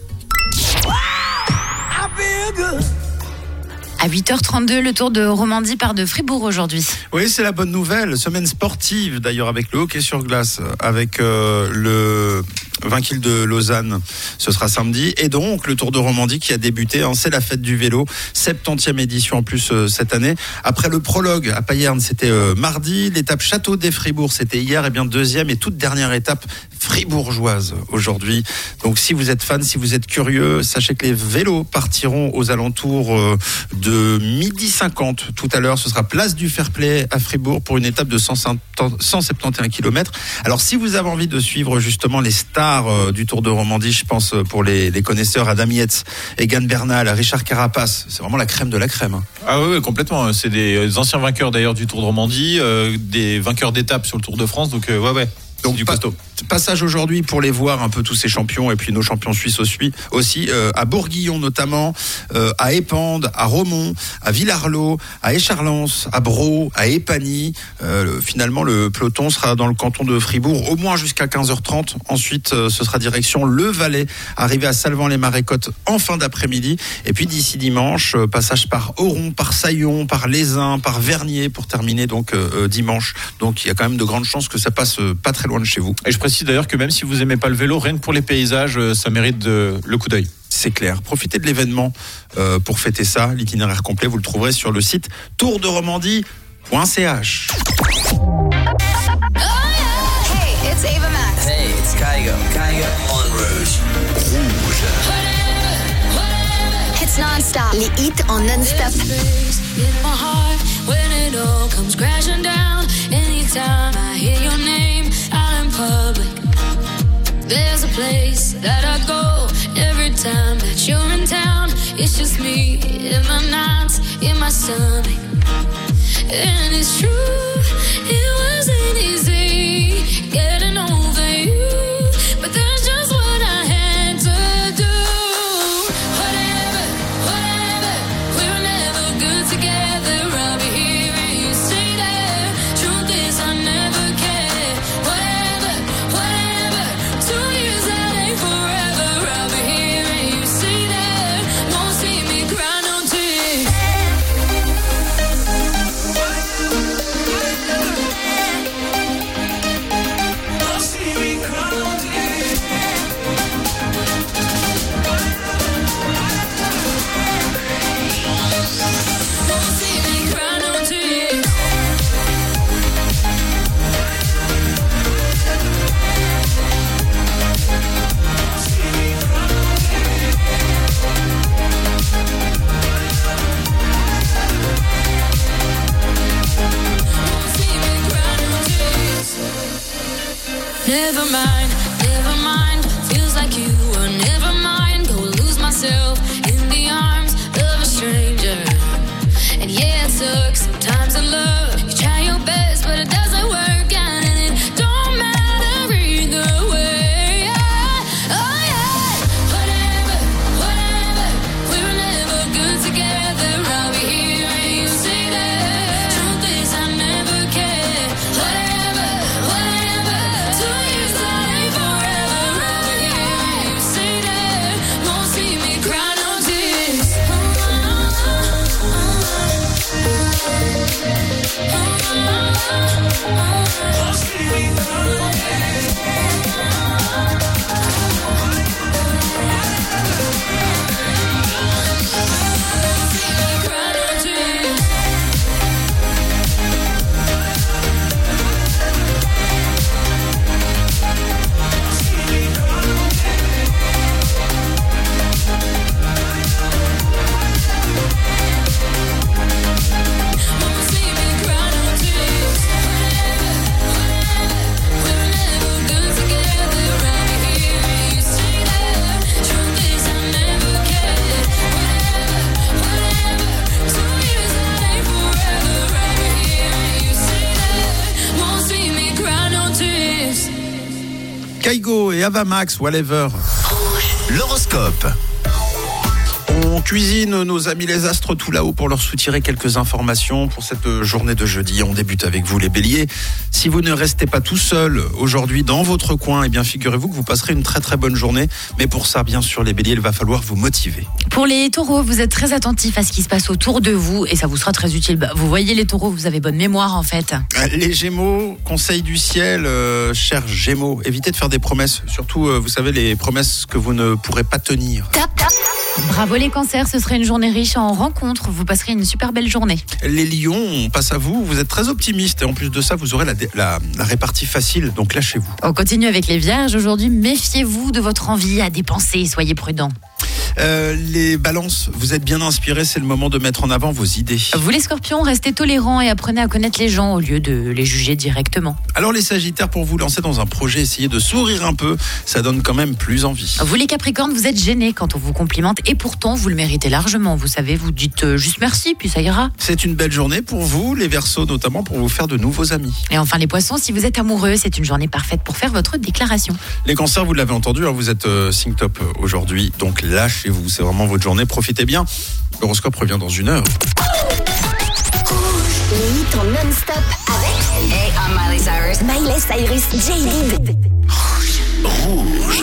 À huit heures trente-deux, le Tour de Romandie part de Fribourg aujourd'hui. Oui, c'est la bonne nouvelle. Semaine sportive d'ailleurs avec le hockey sur glace, avec euh, le vingt kilomètres de Lausanne, ce sera samedi. Et donc, le Tour de Romandie qui a débuté, hein, c'est la fête du vélo, septantième édition en plus euh, cette année. Après le prologue à Payerne, c'était euh, mardi. L'étape Château des Fribourg, c'était hier. Et bien, deuxième et toute dernière étape fribourgeoise aujourd'hui. Donc, si vous êtes fan, si vous êtes curieux, sachez que les vélos partiront aux alentours euh, de midi cinquante. Tout à l'heure, ce sera place du Fair-Play à Fribourg pour une étape de cent soixante et onze kilomètres. Alors, si vous avez envie de suivre justement les stars euh, du Tour de Romandie, je pense euh, pour les, les connaisseurs, Adam Yates, Egan Bernal, Richard Carapace, c'est vraiment la crème de la crème. Hein. Ah oui, oui, complètement. C'est des, des anciens vainqueurs d'ailleurs du Tour de Romandie, euh, des vainqueurs d'étapes sur le Tour de France. Donc, euh, ouais, ouais. Donc, du costaud. Passage aujourd'hui pour les voir un peu tous ces champions et puis nos champions suisses aussi, aussi euh, à Bourguillon notamment, euh, à Épande, à Romont, à Villarlot, à Écharlens, à Braux, à Épagny. Euh, le, finalement, le peloton sera dans le canton de Fribourg au moins jusqu'à quinze heures trente. Ensuite, euh, ce sera direction Le Valais, arrivé à Salvan-les-Marais-Côtes en fin d'après-midi. Et puis d'ici dimanche, euh, passage par Oron, par Saillon, par Lézin, par Vernier pour terminer donc euh, dimanche. Donc il y a quand même de grandes chances que ça passe euh, pas très loin de chez vous. Et je précise d'ailleurs que même si vous aimez pas le vélo, rien que pour les paysages, ça mérite de, le coup d'œil. C'est clair. Profitez de l'événement euh, pour fêter ça. L'itinéraire complet, vous le trouverez sur le site tour de romandie point c h. Hey, it's Ava Max. Hey, it's Kygo. Kygo on Rouge. Rouge. Hits non-stop. Les hits en non-stop. In my heart, when it all comes crashing down, anytime I hear your name out in public, there's a place that I go every time that you're in town. It's just me in my nights, in my stomach, and it's true, it wasn't easy getting over you, but that's just what I had to do. Whatever, whatever, we were never good together. I'll be here and you stay there. Truth is I never cared. Whatever, whatever, two years that ain't forever. I'll be here and you stay there. Won't see me cry no tears. Won't see me cry no tears. Won't see me cry no tears. Never mind, never mind. Feels like you were never mind. Go lose myself in the arms of a stranger. And yeah, it sucks sometimes in love. You try your best, but it doesn't work out, and it don't matter either way. Yeah. Oh yeah, whatever, whatever. We were never good together. I'll be here and you stay there. Truth is I never cared. Whatever, whatever. Two years that ain't forever. I'll be here and you stay there. Won't see me cry no tears. Won't see me cry no tears. Kaigo et Ava Max, whatever. L'horoscope. On cuisine nos amis les astres tout là-haut pour leur soutirer quelques informations pour cette journée de jeudi. On débute avec vous les béliers. Si vous ne restez pas tout seul aujourd'hui dans votre coin, eh bien figurez-vous que vous passerez une très très bonne journée. Mais pour ça, bien sûr, les béliers, il va falloir vous motiver. Pour les taureaux, vous êtes très attentifs à ce qui se passe autour de vous et ça vous sera très utile. Bah, vous voyez les taureaux, vous avez bonne mémoire en fait. Les gémeaux, conseil du ciel, euh, chers gémeaux, évitez de faire des promesses. Surtout, euh, vous savez, les promesses que vous ne pourrez pas tenir. Tap, tap. Bravo les cancers, ce serait une journée riche en rencontres. Vous passerez une super belle journée. Les lions, on passe à vous. Vous êtes très optimistes et en plus de ça, vous aurez la, la, la répartie facile. Donc lâchez-vous. On continue avec les vierges. Aujourd'hui, méfiez-vous de votre envie à dépenser. Soyez prudents. Euh, les balances, vous êtes bien inspirés, c'est le moment de mettre en avant vos idées. Vous les scorpions, restez tolérants et apprenez à connaître les gens au lieu de les juger directement. Alors les sagittaires, pour vous lancer dans un projet, essayez de sourire un peu, ça donne quand même plus envie. Vous les capricornes, vous êtes gênés quand on vous complimente et pourtant vous le méritez largement. Vous savez, vous dites euh, juste merci puis ça ira. C'est une belle journée pour vous, les Verseaux notamment, pour vous faire de nouveaux amis. Et enfin les poissons, si vous êtes amoureux, c'est une journée parfaite pour faire votre déclaration. Les cancers, vous l'avez entendu, hein, vous êtes euh, signe top aujourd'hui, donc lâchez-vous, c'est vraiment votre journée, profitez bien. L'horoscope revient dans une heure. Les hits en non-stop avec Hey, I'm Miley Cyrus. Miley Cyrus, J-Dib. Rouge. Rouge.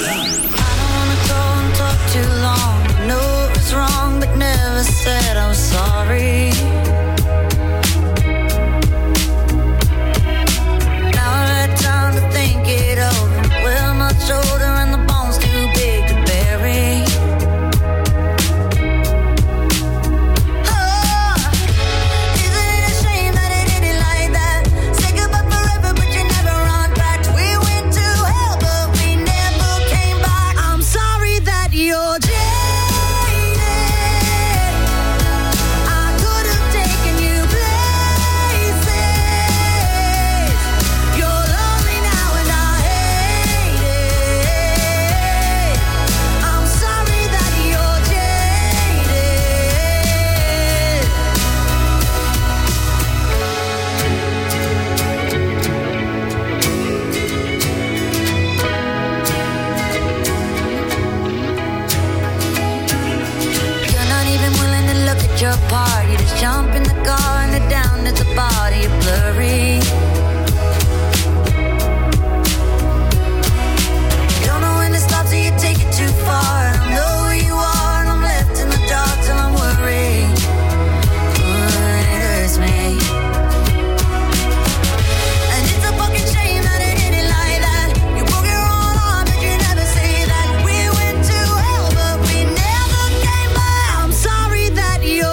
Your part, you just jump in the car and head down at the body, you're blurry. You don't know when to stop, so you take it too far. I don't know who you are, and I'm left in the dark till I'm worried. Ooh, it hurts me. And it's a fucking shame that it ended like that. You broke your own heart, but you never say that. We went to hell, but we never came back. I'm sorry that you're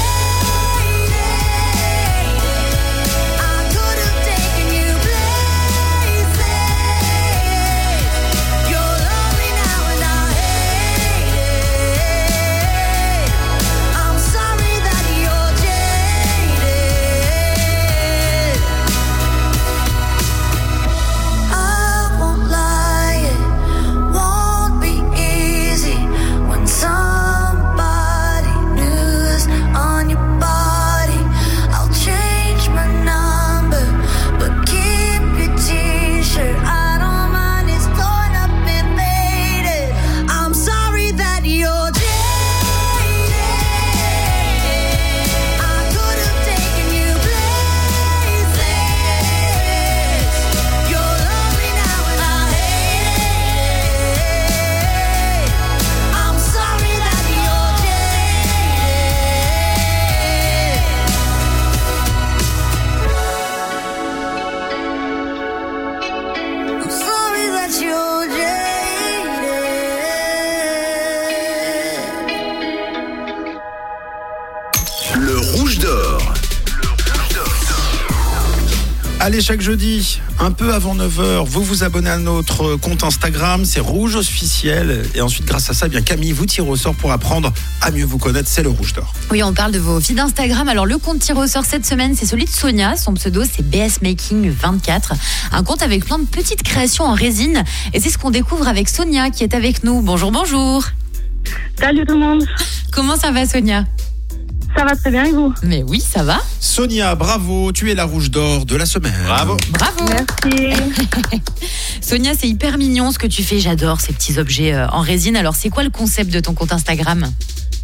Allez, chaque jeudi, un peu avant neuf heures, vous vous abonnez à notre compte Instagram, c'est Rouge officiel. Et ensuite, grâce à ça, bien Camille vous tire au sort pour apprendre à mieux vous connaître, c'est le Rouge d'Or. Oui, on parle de vos feeds d'Instagram. Alors, le compte tir au sort cette semaine, c'est celui de Sonia. Son pseudo, c'est B S Making vingt-quatre. Un compte avec plein de petites créations en résine. Et c'est ce qu'on découvre avec Sonia qui est avec nous. Bonjour, bonjour. Salut tout le monde. Comment ça va, Sonia ? Ça va très bien et vous ? Mais oui, ça va. Sonia, bravo, tu es la Rouge d'Or de la semaine. Bravo. Bravo. Merci. Sonia, c'est hyper mignon ce que tu fais. J'adore ces petits objets en résine. Alors, c'est quoi le concept de ton compte Instagram ?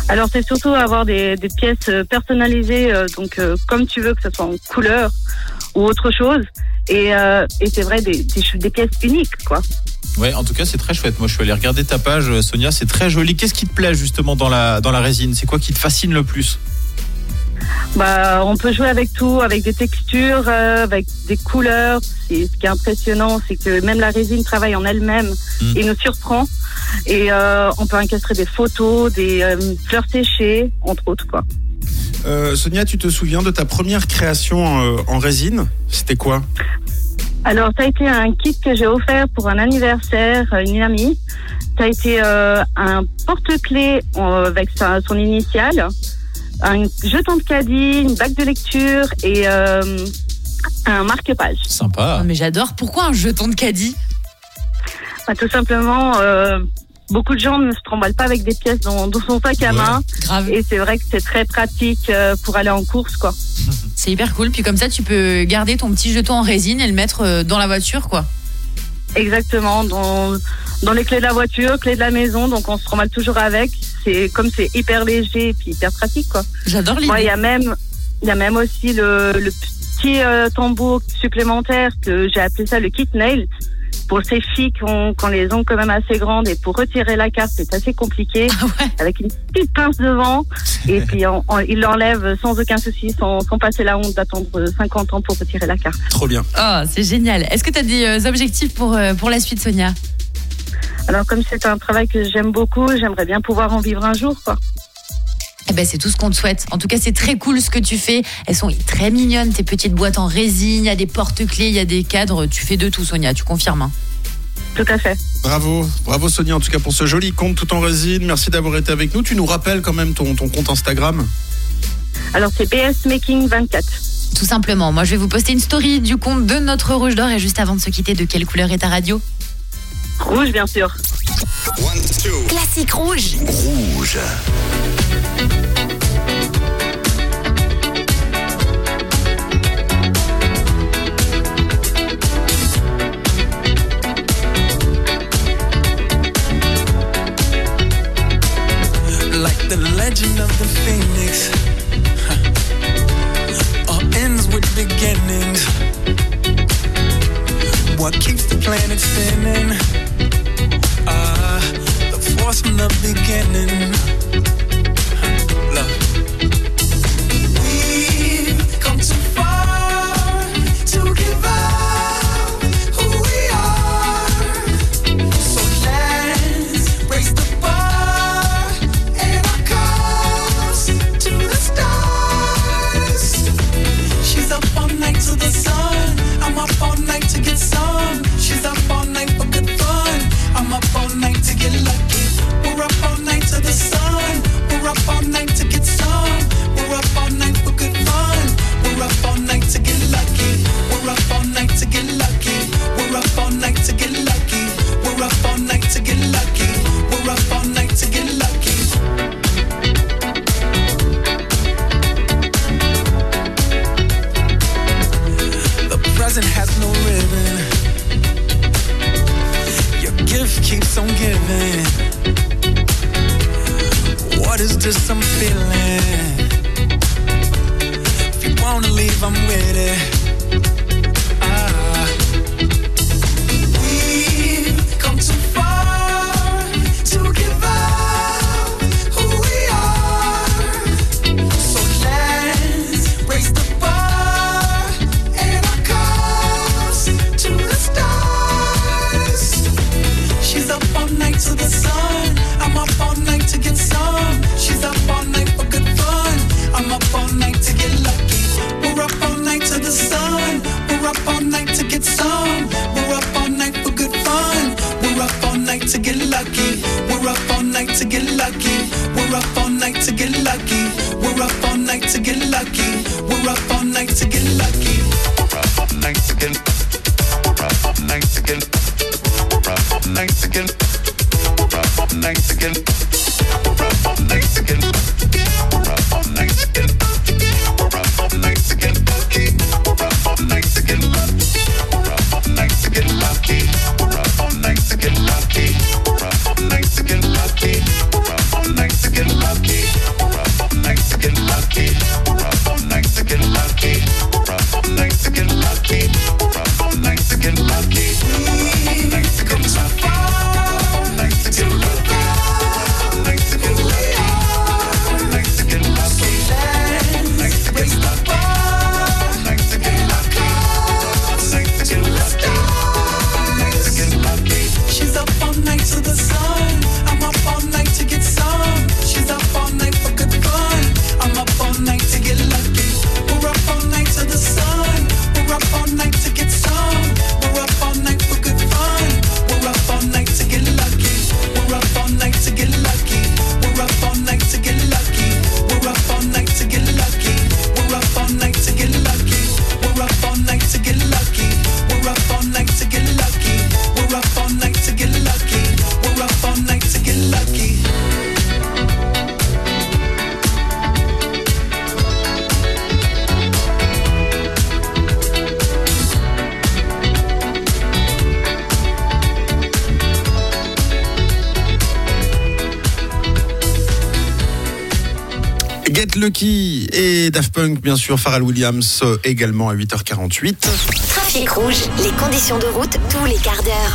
Alors c'est surtout avoir des, des pièces euh, personnalisées, euh, donc euh, comme tu veux, que ce soit en couleur ou autre chose. Et, euh, et c'est vrai, des, des, des pièces uniques, quoi. Ouais, en tout cas, c'est très chouette. Moi, je suis allé regarder ta page, Sonia, c'est très joli. Qu'est-ce qui te plaît justement dans la, dans la résine ? C'est quoi qui te fascine le plus ? Bah, on peut jouer avec tout, avec des textures, euh, avec des couleurs. Et ce qui est impressionnant, c'est que même la résine travaille en elle-même mmh. et nous surprend. Et euh, on peut incastrer des photos, des euh, fleurs séchées, entre autres, quoi. Euh, Sonia, tu te souviens de ta première création euh, en résine ? C'était quoi ? Alors, ça a été un kit que j'ai offert pour un anniversaire, une amie. Ça a été euh, un porte-clés euh, avec sa, son initiale, un jeton de caddie, une bague de lecture et euh, un marque-page. Sympa. Oh, mais j'adore. Pourquoi un jeton de caddie ? Bah, tout simplement, euh, beaucoup de gens ne se tremballent pas avec des pièces dans, dans son sac à main. Ouais, grave. Et c'est vrai que c'est très pratique euh, pour aller en course, quoi. C'est hyper cool. Puis comme ça, tu peux garder ton petit jeton en résine et le mettre dans la voiture, quoi. Exactement. Dans, dans les clés de la voiture, clés de la maison. Donc on se tremballe toujours avec. C'est comme c'est hyper léger et puis hyper pratique, quoi. J'adore l'idée. Moi, il y a même, il y a même aussi le, le petit euh, tambour supplémentaire que j'ai appelé ça le kit nail. Pour ces filles qui ont, qui ont les ongles quand même assez grandes et pour retirer la carte, c'est assez compliqué. Ah ouais. Avec une petite pince devant. Et puis, on, on, ils l'enlèvent sans aucun souci, sans, sans passer la honte d'attendre cinquante ans pour retirer la carte. Trop bien. Oh, c'est génial. Est-ce que tu as des euh, objectifs pour, euh, pour la suite, Sonia ? Alors, comme c'est un travail que j'aime beaucoup, j'aimerais bien pouvoir en vivre un jour, quoi. Eh ben, c'est tout ce qu'on te souhaite. En tout cas, c'est très cool ce que tu fais. Elles sont très mignonnes, tes petites boîtes en résine. Il y a des porte-clés, il y a des cadres. Tu fais de tout, Sonia, tu confirmes, hein ? Tout à fait. Bravo, bravo Sonia en tout cas pour ce joli compte tout en résine. Merci d'avoir été avec nous. Tu nous rappelles quand même ton, ton compte Instagram ? Alors c'est B S Making vingt-quatre. Tout simplement. Moi, je vais vous poster une story du compte de notre Rouge d'Or. Et juste avant de se quitter, de quelle couleur est ta radio ? Rouge, bien sûr. One, two. Classique rouge. Rouge. Like the legend of the phoenix, huh. All ends with beginnings. What keeps the planet spinning? Ah, uh, the force from the beginning. Huh. Love. We've come too far to give up who we are. So let's raise the bar and our cups to the stars. She's up all night to the sun. I'm up all night to get some. She's up all night for good fun. I'm up all night to get lucky. We're up all night to the sun. We're up all night to get some. We're up all night for good fun. We're up all night to get lucky. We're up all night to get lucky. We're up all night to get lucky. We're up all night to get lucky. We're up all night to get lucky. The present has no ribbon. Your gift keeps on giving. What is this I'm feeling? If you wanna leave, I'm with it. Ah. We've come too far to give up who we are. So let's raise the bar and our cups to the stars. She's up all night to the sun. I'm up all night to get some. She's up all night for good fun. I'm up all night to get lucky. We're up all night to the sun. We're up all night to get some. We're up all night for good fun. We're up all night to get lucky. We're up all night to get lucky. We're up all night to get lucky. We're up all night to get lucky. We're up all night to get lucky. We're up all night to get. We're up all night to get. We're up all night to get. We're up all night to get. We're up all night to get. We're up all night to get. We're up all night to get lucky. We're up all night to get lucky. We're up all night to get lucky. We're up all night to get lucky. We're up all night to get lucky. We're up all night to get lucky. Get Lucky et Daft Punk, bien sûr, Pharrell Williams euh, également à huit heures quarante-huit. Trafic rouge, les conditions de route tous les quarts d'heure.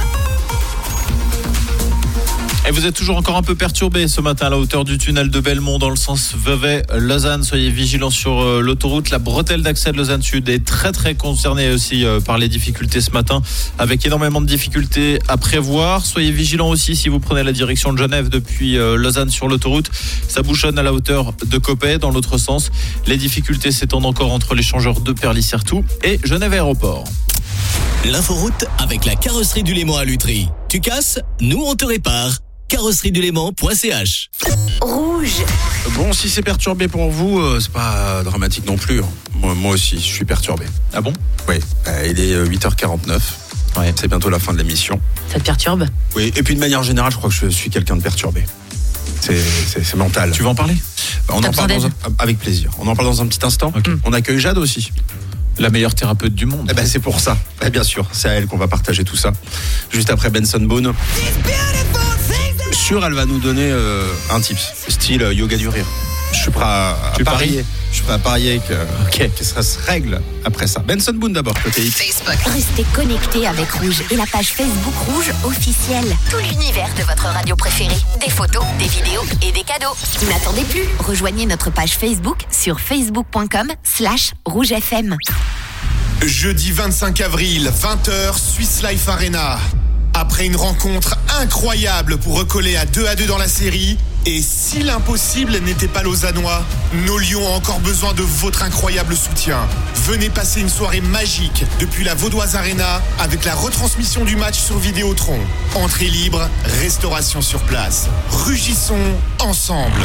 Et vous êtes toujours encore un peu perturbé ce matin à la hauteur du tunnel de Belmont dans le sens Vevey-Lausanne. Soyez vigilants sur euh, l'autoroute. La bretelle d'accès de Lausanne Sud est très très concernée aussi euh, par les difficultés ce matin, avec énormément de difficultés à prévoir. Soyez vigilants aussi si vous prenez la direction de Genève depuis euh, Lausanne sur l'autoroute. Ça bouchonne à la hauteur de Coppet dans l'autre sens. Les difficultés s'étendent encore entre l'échangeur de Perly-Certoux et Genève Aéroport. L'inforoute avec la carrosserie du Léman à Lutry. Tu casses, nous on te répare. carrosserie du léman point c h. Rouge. Bon, si c'est perturbé pour vous, euh, c'est pas dramatique non plus. Moi, moi aussi, je suis perturbé. Ah bon? Oui, euh, il est euh, huit heures quarante-neuf. Ouais. C'est bientôt la fin de l'émission. Ça te perturbe? Oui, et puis de manière générale, je crois que je suis quelqu'un de perturbé. C'est, c'est, c'est mental. Tu veux en parler? Bah, on en parle dans un, avec plaisir. On en parle dans un petit instant. Okay. On accueille Jade aussi. La meilleure thérapeute du monde. Eh ben, c'est pour ça. Eh bien sûr, c'est à elle qu'on va partager tout ça. Juste après Benson Boone. Sûr, elle va nous donner euh, un tips, style euh, yoga du rire. Je suis prêt à, à parier. Je suis prêt à parier que, okay. que ça se règle après ça. Benson Boone d'abord, côté hit. Facebook. Restez connectés avec Rouge et la page Facebook Rouge officielle. Tout l'univers de votre radio préférée. Des photos, des vidéos et des cadeaux. N'attendez plus. Rejoignez notre page Facebook sur facebook.com slash rougefm. Jeudi vingt-cinq avril, vingt heures, Swiss Life Arena. Après une rencontre incroyable pour recoller à deux à deux dans la série, et si l'impossible n'était pas lausannois, nos Lions ont encore besoin de votre incroyable soutien. Venez passer une soirée magique depuis la Vaudoise Arena avec la retransmission du match sur Vidéotron. Entrée libre, restauration sur place. Rugissons ensemble.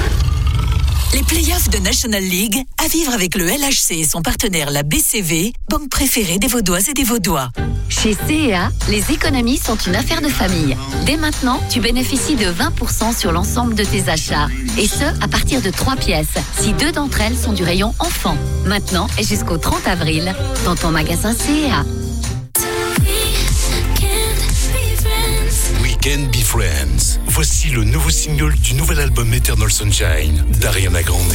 Les playoffs de National League à vivre avec le L H C et son partenaire la B C V, banque préférée des Vaudoises et des Vaudois. Chez C et A, les économies sont une affaire de famille. Dès maintenant, tu bénéficies de vingt pour cent sur l'ensemble de tes achats. Et ce, à partir de trois pièces, si deux d'entre elles sont du rayon enfant. Maintenant et jusqu'au trente avril, dans ton magasin C et A. We Can Be Friends. Voici le nouveau single du nouvel album Eternal Sunshine d'Ariana Grande.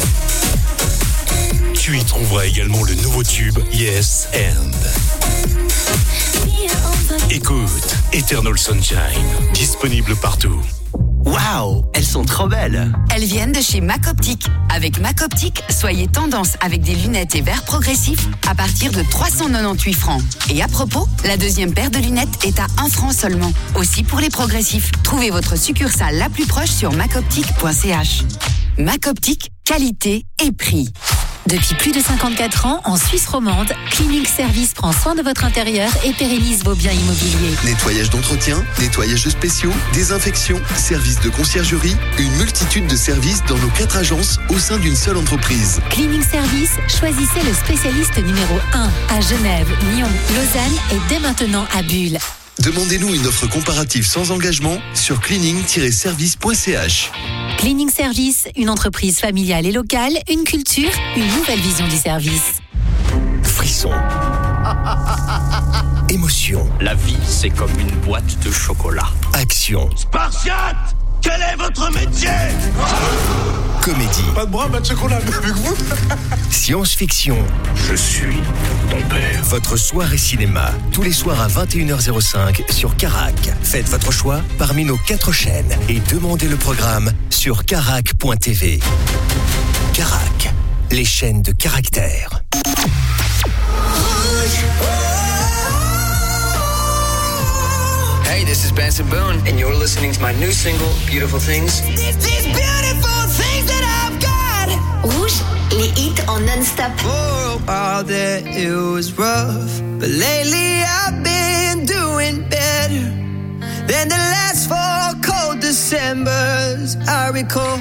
Tu y trouveras également le nouveau tube Yes and. Écoute, Eternal Sunshine, disponible partout. Waouh, elles sont trop belles. Elles viennent de chez Mac Optique. Avec Mac Optique, soyez tendance avec des lunettes et verres progressifs à partir de trois cent quatre-vingt-dix-huit francs. Et à propos, la deuxième paire de lunettes est à un franc seulement. Aussi pour les progressifs. Trouvez votre succursale la plus proche sur mac optique point c h. Mac Optique, qualité et prix. Depuis plus de cinquante-quatre ans, en Suisse romande, Cleaning Service prend soin de votre intérieur et pérennise vos biens immobiliers. Nettoyage d'entretien, nettoyage spéciaux, désinfection, service de conciergerie, une multitude de services dans nos quatre agences au sein d'une seule entreprise. Cleaning Service, choisissez le spécialiste numéro un à Genève, Lyon, Lausanne et dès maintenant à Bulle. Demandez-nous une offre comparative sans engagement sur cleaning tiret service point c h. Cleaning Service, une entreprise familiale et locale, une culture, une nouvelle vision du service. Frisson. Émotion. La vie, c'est comme une boîte de chocolat. Action. Spartiate, quel est votre métier? Comédie. Pas de bras, pas de chocolat avec vous. Science-fiction. Je suis ton père. Votre soirée cinéma, tous les soirs à vingt et une heures cinq sur Carac. Faites votre choix parmi nos quatre chaînes et demandez le programme sur carac point t v. Carac, les chaînes de caractère. Hey, this is Benson Boone, and you're listening to my new single, Beautiful Things. These beautiful things that I've got. Rouge, les hits en non-stop. For a while there it was rough, but lately I've been doing better than the last four cold Decembers I recall.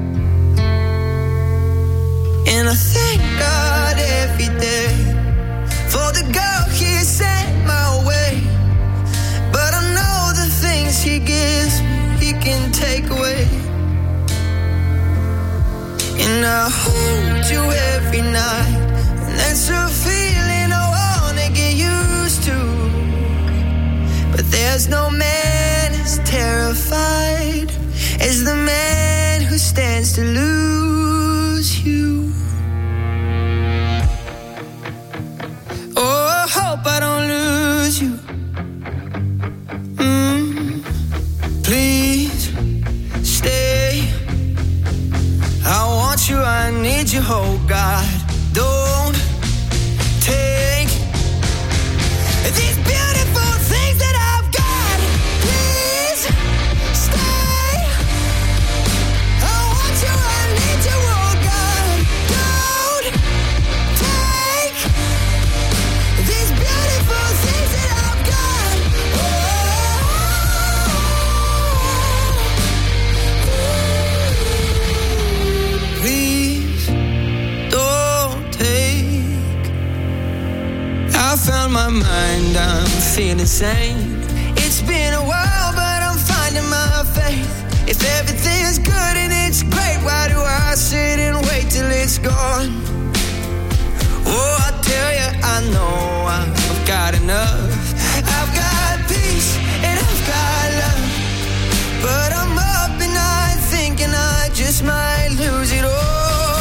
And I thank God every day for the girl He sent my way. But I know the things He gives me, He can take away. And I hold you every night, and that's a feeling I wanna get used to. But there's no man as terrified as the man who stands to lose. need you, oh God. Don't take these beautiful things that I've got. Please stay. I want you, I need you, oh God. Don't take these beautiful things that I've got. Please don't take. I found my mind, I'm feeling sane. It's been a while, but I'm finding my faith. If everything's good and it's great, why do I sit and wait till it's gone? Oh, I tell you, I know I've got enough. I've got peace and I've got love, but I'm up and I thinking I just might lose it all.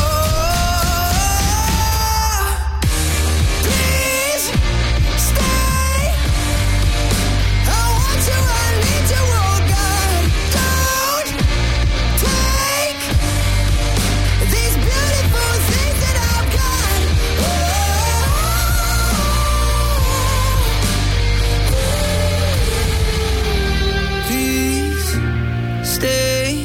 Please stay. I want you, I need you, oh God. Don't take these beautiful things that I've got. Please stay.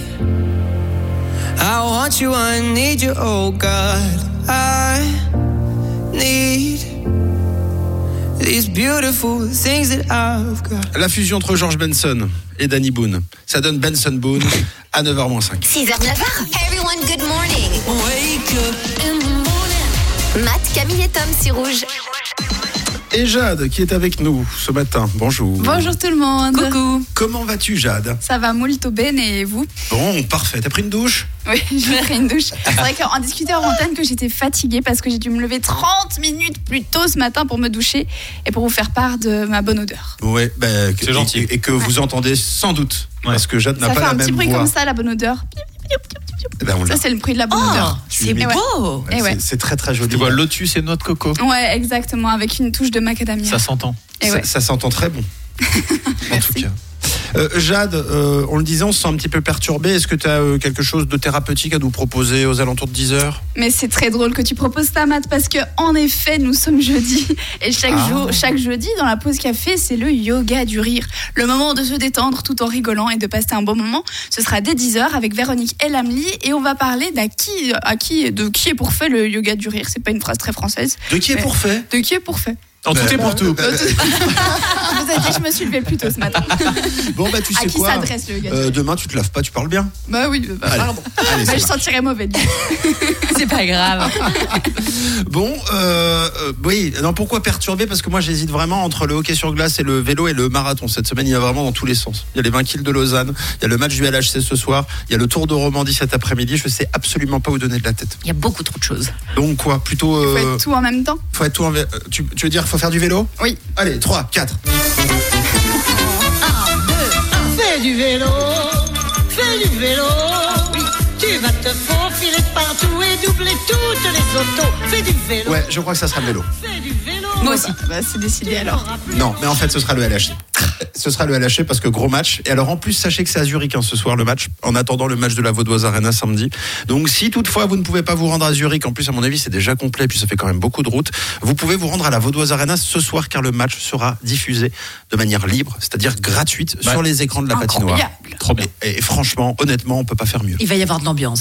I want you, I need you, oh God. I need these beautiful things that I've got. La fusion entre George Benson et Danny Boone. Ça donne Benson Boone à neuf heures moins cinq. six heures neuf heures. Everyone, good morning. Wake up in the morning. Matt, Camille et Tom sur Rouge. Et Jade qui est avec nous ce matin. Bonjour. Bonjour tout le monde. Coucou. Comment vas-tu, Jade? Ça va molto bene et vous? Bon, parfait. T'as pris une douche? Oui, j'ai pris une douche. C'est vrai qu'en discutant en antenne que j'étais fatiguée parce que j'ai dû me lever trente minutes plus tôt ce matin pour me doucher et pour vous faire part de ma bonne odeur. Ouais, bah, C'est gentil. Et, et que vous entendez sans doute. Parce que Jade n'a Ça pas fait la un petit même bruit voix. comme ça, la bonne odeur. Eh ben, on Ça, l'a. c'est le bruit de la bonne Oh, odeur. c'est Et ouais. beau. Et ouais. C'est- C'est très très joli. Tu vois lotus et noix de coco. Ouais, exactement, avec une touche de macadamia. Ça s'entend. Et Ça, ouais. ça s'entend très bon. En tout cas. Euh, Jade, euh, on le disait, on se sent un petit peu perturbé. Est-ce que tu as euh, quelque chose de thérapeutique à nous proposer aux alentours de dix heures? Mais c'est très drôle que tu proposes ça, Matt, parce que en effet, nous sommes jeudi et chaque Ah. jour, chaque jeudi, dans la pause café, c'est le yoga du rire, le moment de se détendre tout en rigolant et de passer un bon moment. Ce sera dès dix heures avec Véronique Elamli et on va parler d'à qui, à qui, de qui est pour fait le yoga du rire. C'est pas une phrase très française. De qui est Mais- pour fait? De qui est pour fait. En tout et pour tout. Je vous ai dit, je me suis levée plus tôt ce matin. Bon, bah, tu À sais qui quoi s'adresse le yoga du Euh, rire? Demain, tu te laves pas, tu parles bien. Bah oui, bah, Allez. pardon. Allez, ça Bah, je marche. sentirais mauvais. C'est pas grave. Bon, euh, euh, oui, non, pourquoi perturber? Parce que moi, j'hésite vraiment entre le hockey sur glace et le vélo et le marathon. Cette semaine, il y a vraiment dans tous les sens. Il y a les vingt kills de Lausanne, il y a le match du L H C ce soir, il y a le Tour de Romandie cet après-midi. Je sais absolument pas où donner de la tête. Il y a beaucoup trop de choses. Donc quoi, plutôt... Faut euh, être tout en même temps. faut être tout en vé- euh, tu, tu veux dire faut faire du vélo? Oui. Allez, trois, quatre. Fais du vélo, fais du vélo. Tu vas te faufiler partout et doubler toutes les autos. Fais du vélo. Ouais, je crois que ça sera le vélo. Fais du vélo. Moi aussi. Bah, c'est décidé alors. Non, mais en fait, ce sera le L H C. Ce sera le L H C parce que gros match. Et alors, en plus, sachez que c'est à Zurich hein, ce soir le match, en attendant le match de la Vaudoise Arena samedi. Donc, si toutefois vous ne pouvez pas vous rendre à Zurich, en plus, à mon avis, c'est déjà complet, puis ça fait quand même beaucoup de route, vous pouvez vous rendre à la Vaudoise Arena ce soir car le match sera diffusé de manière libre, c'est-à-dire gratuite Ouais. sur les écrans de la patinoire. Incroyable. Trop bien. Et, et franchement, honnêtement, on peut pas faire mieux. Il va y avoir de l'ambiance.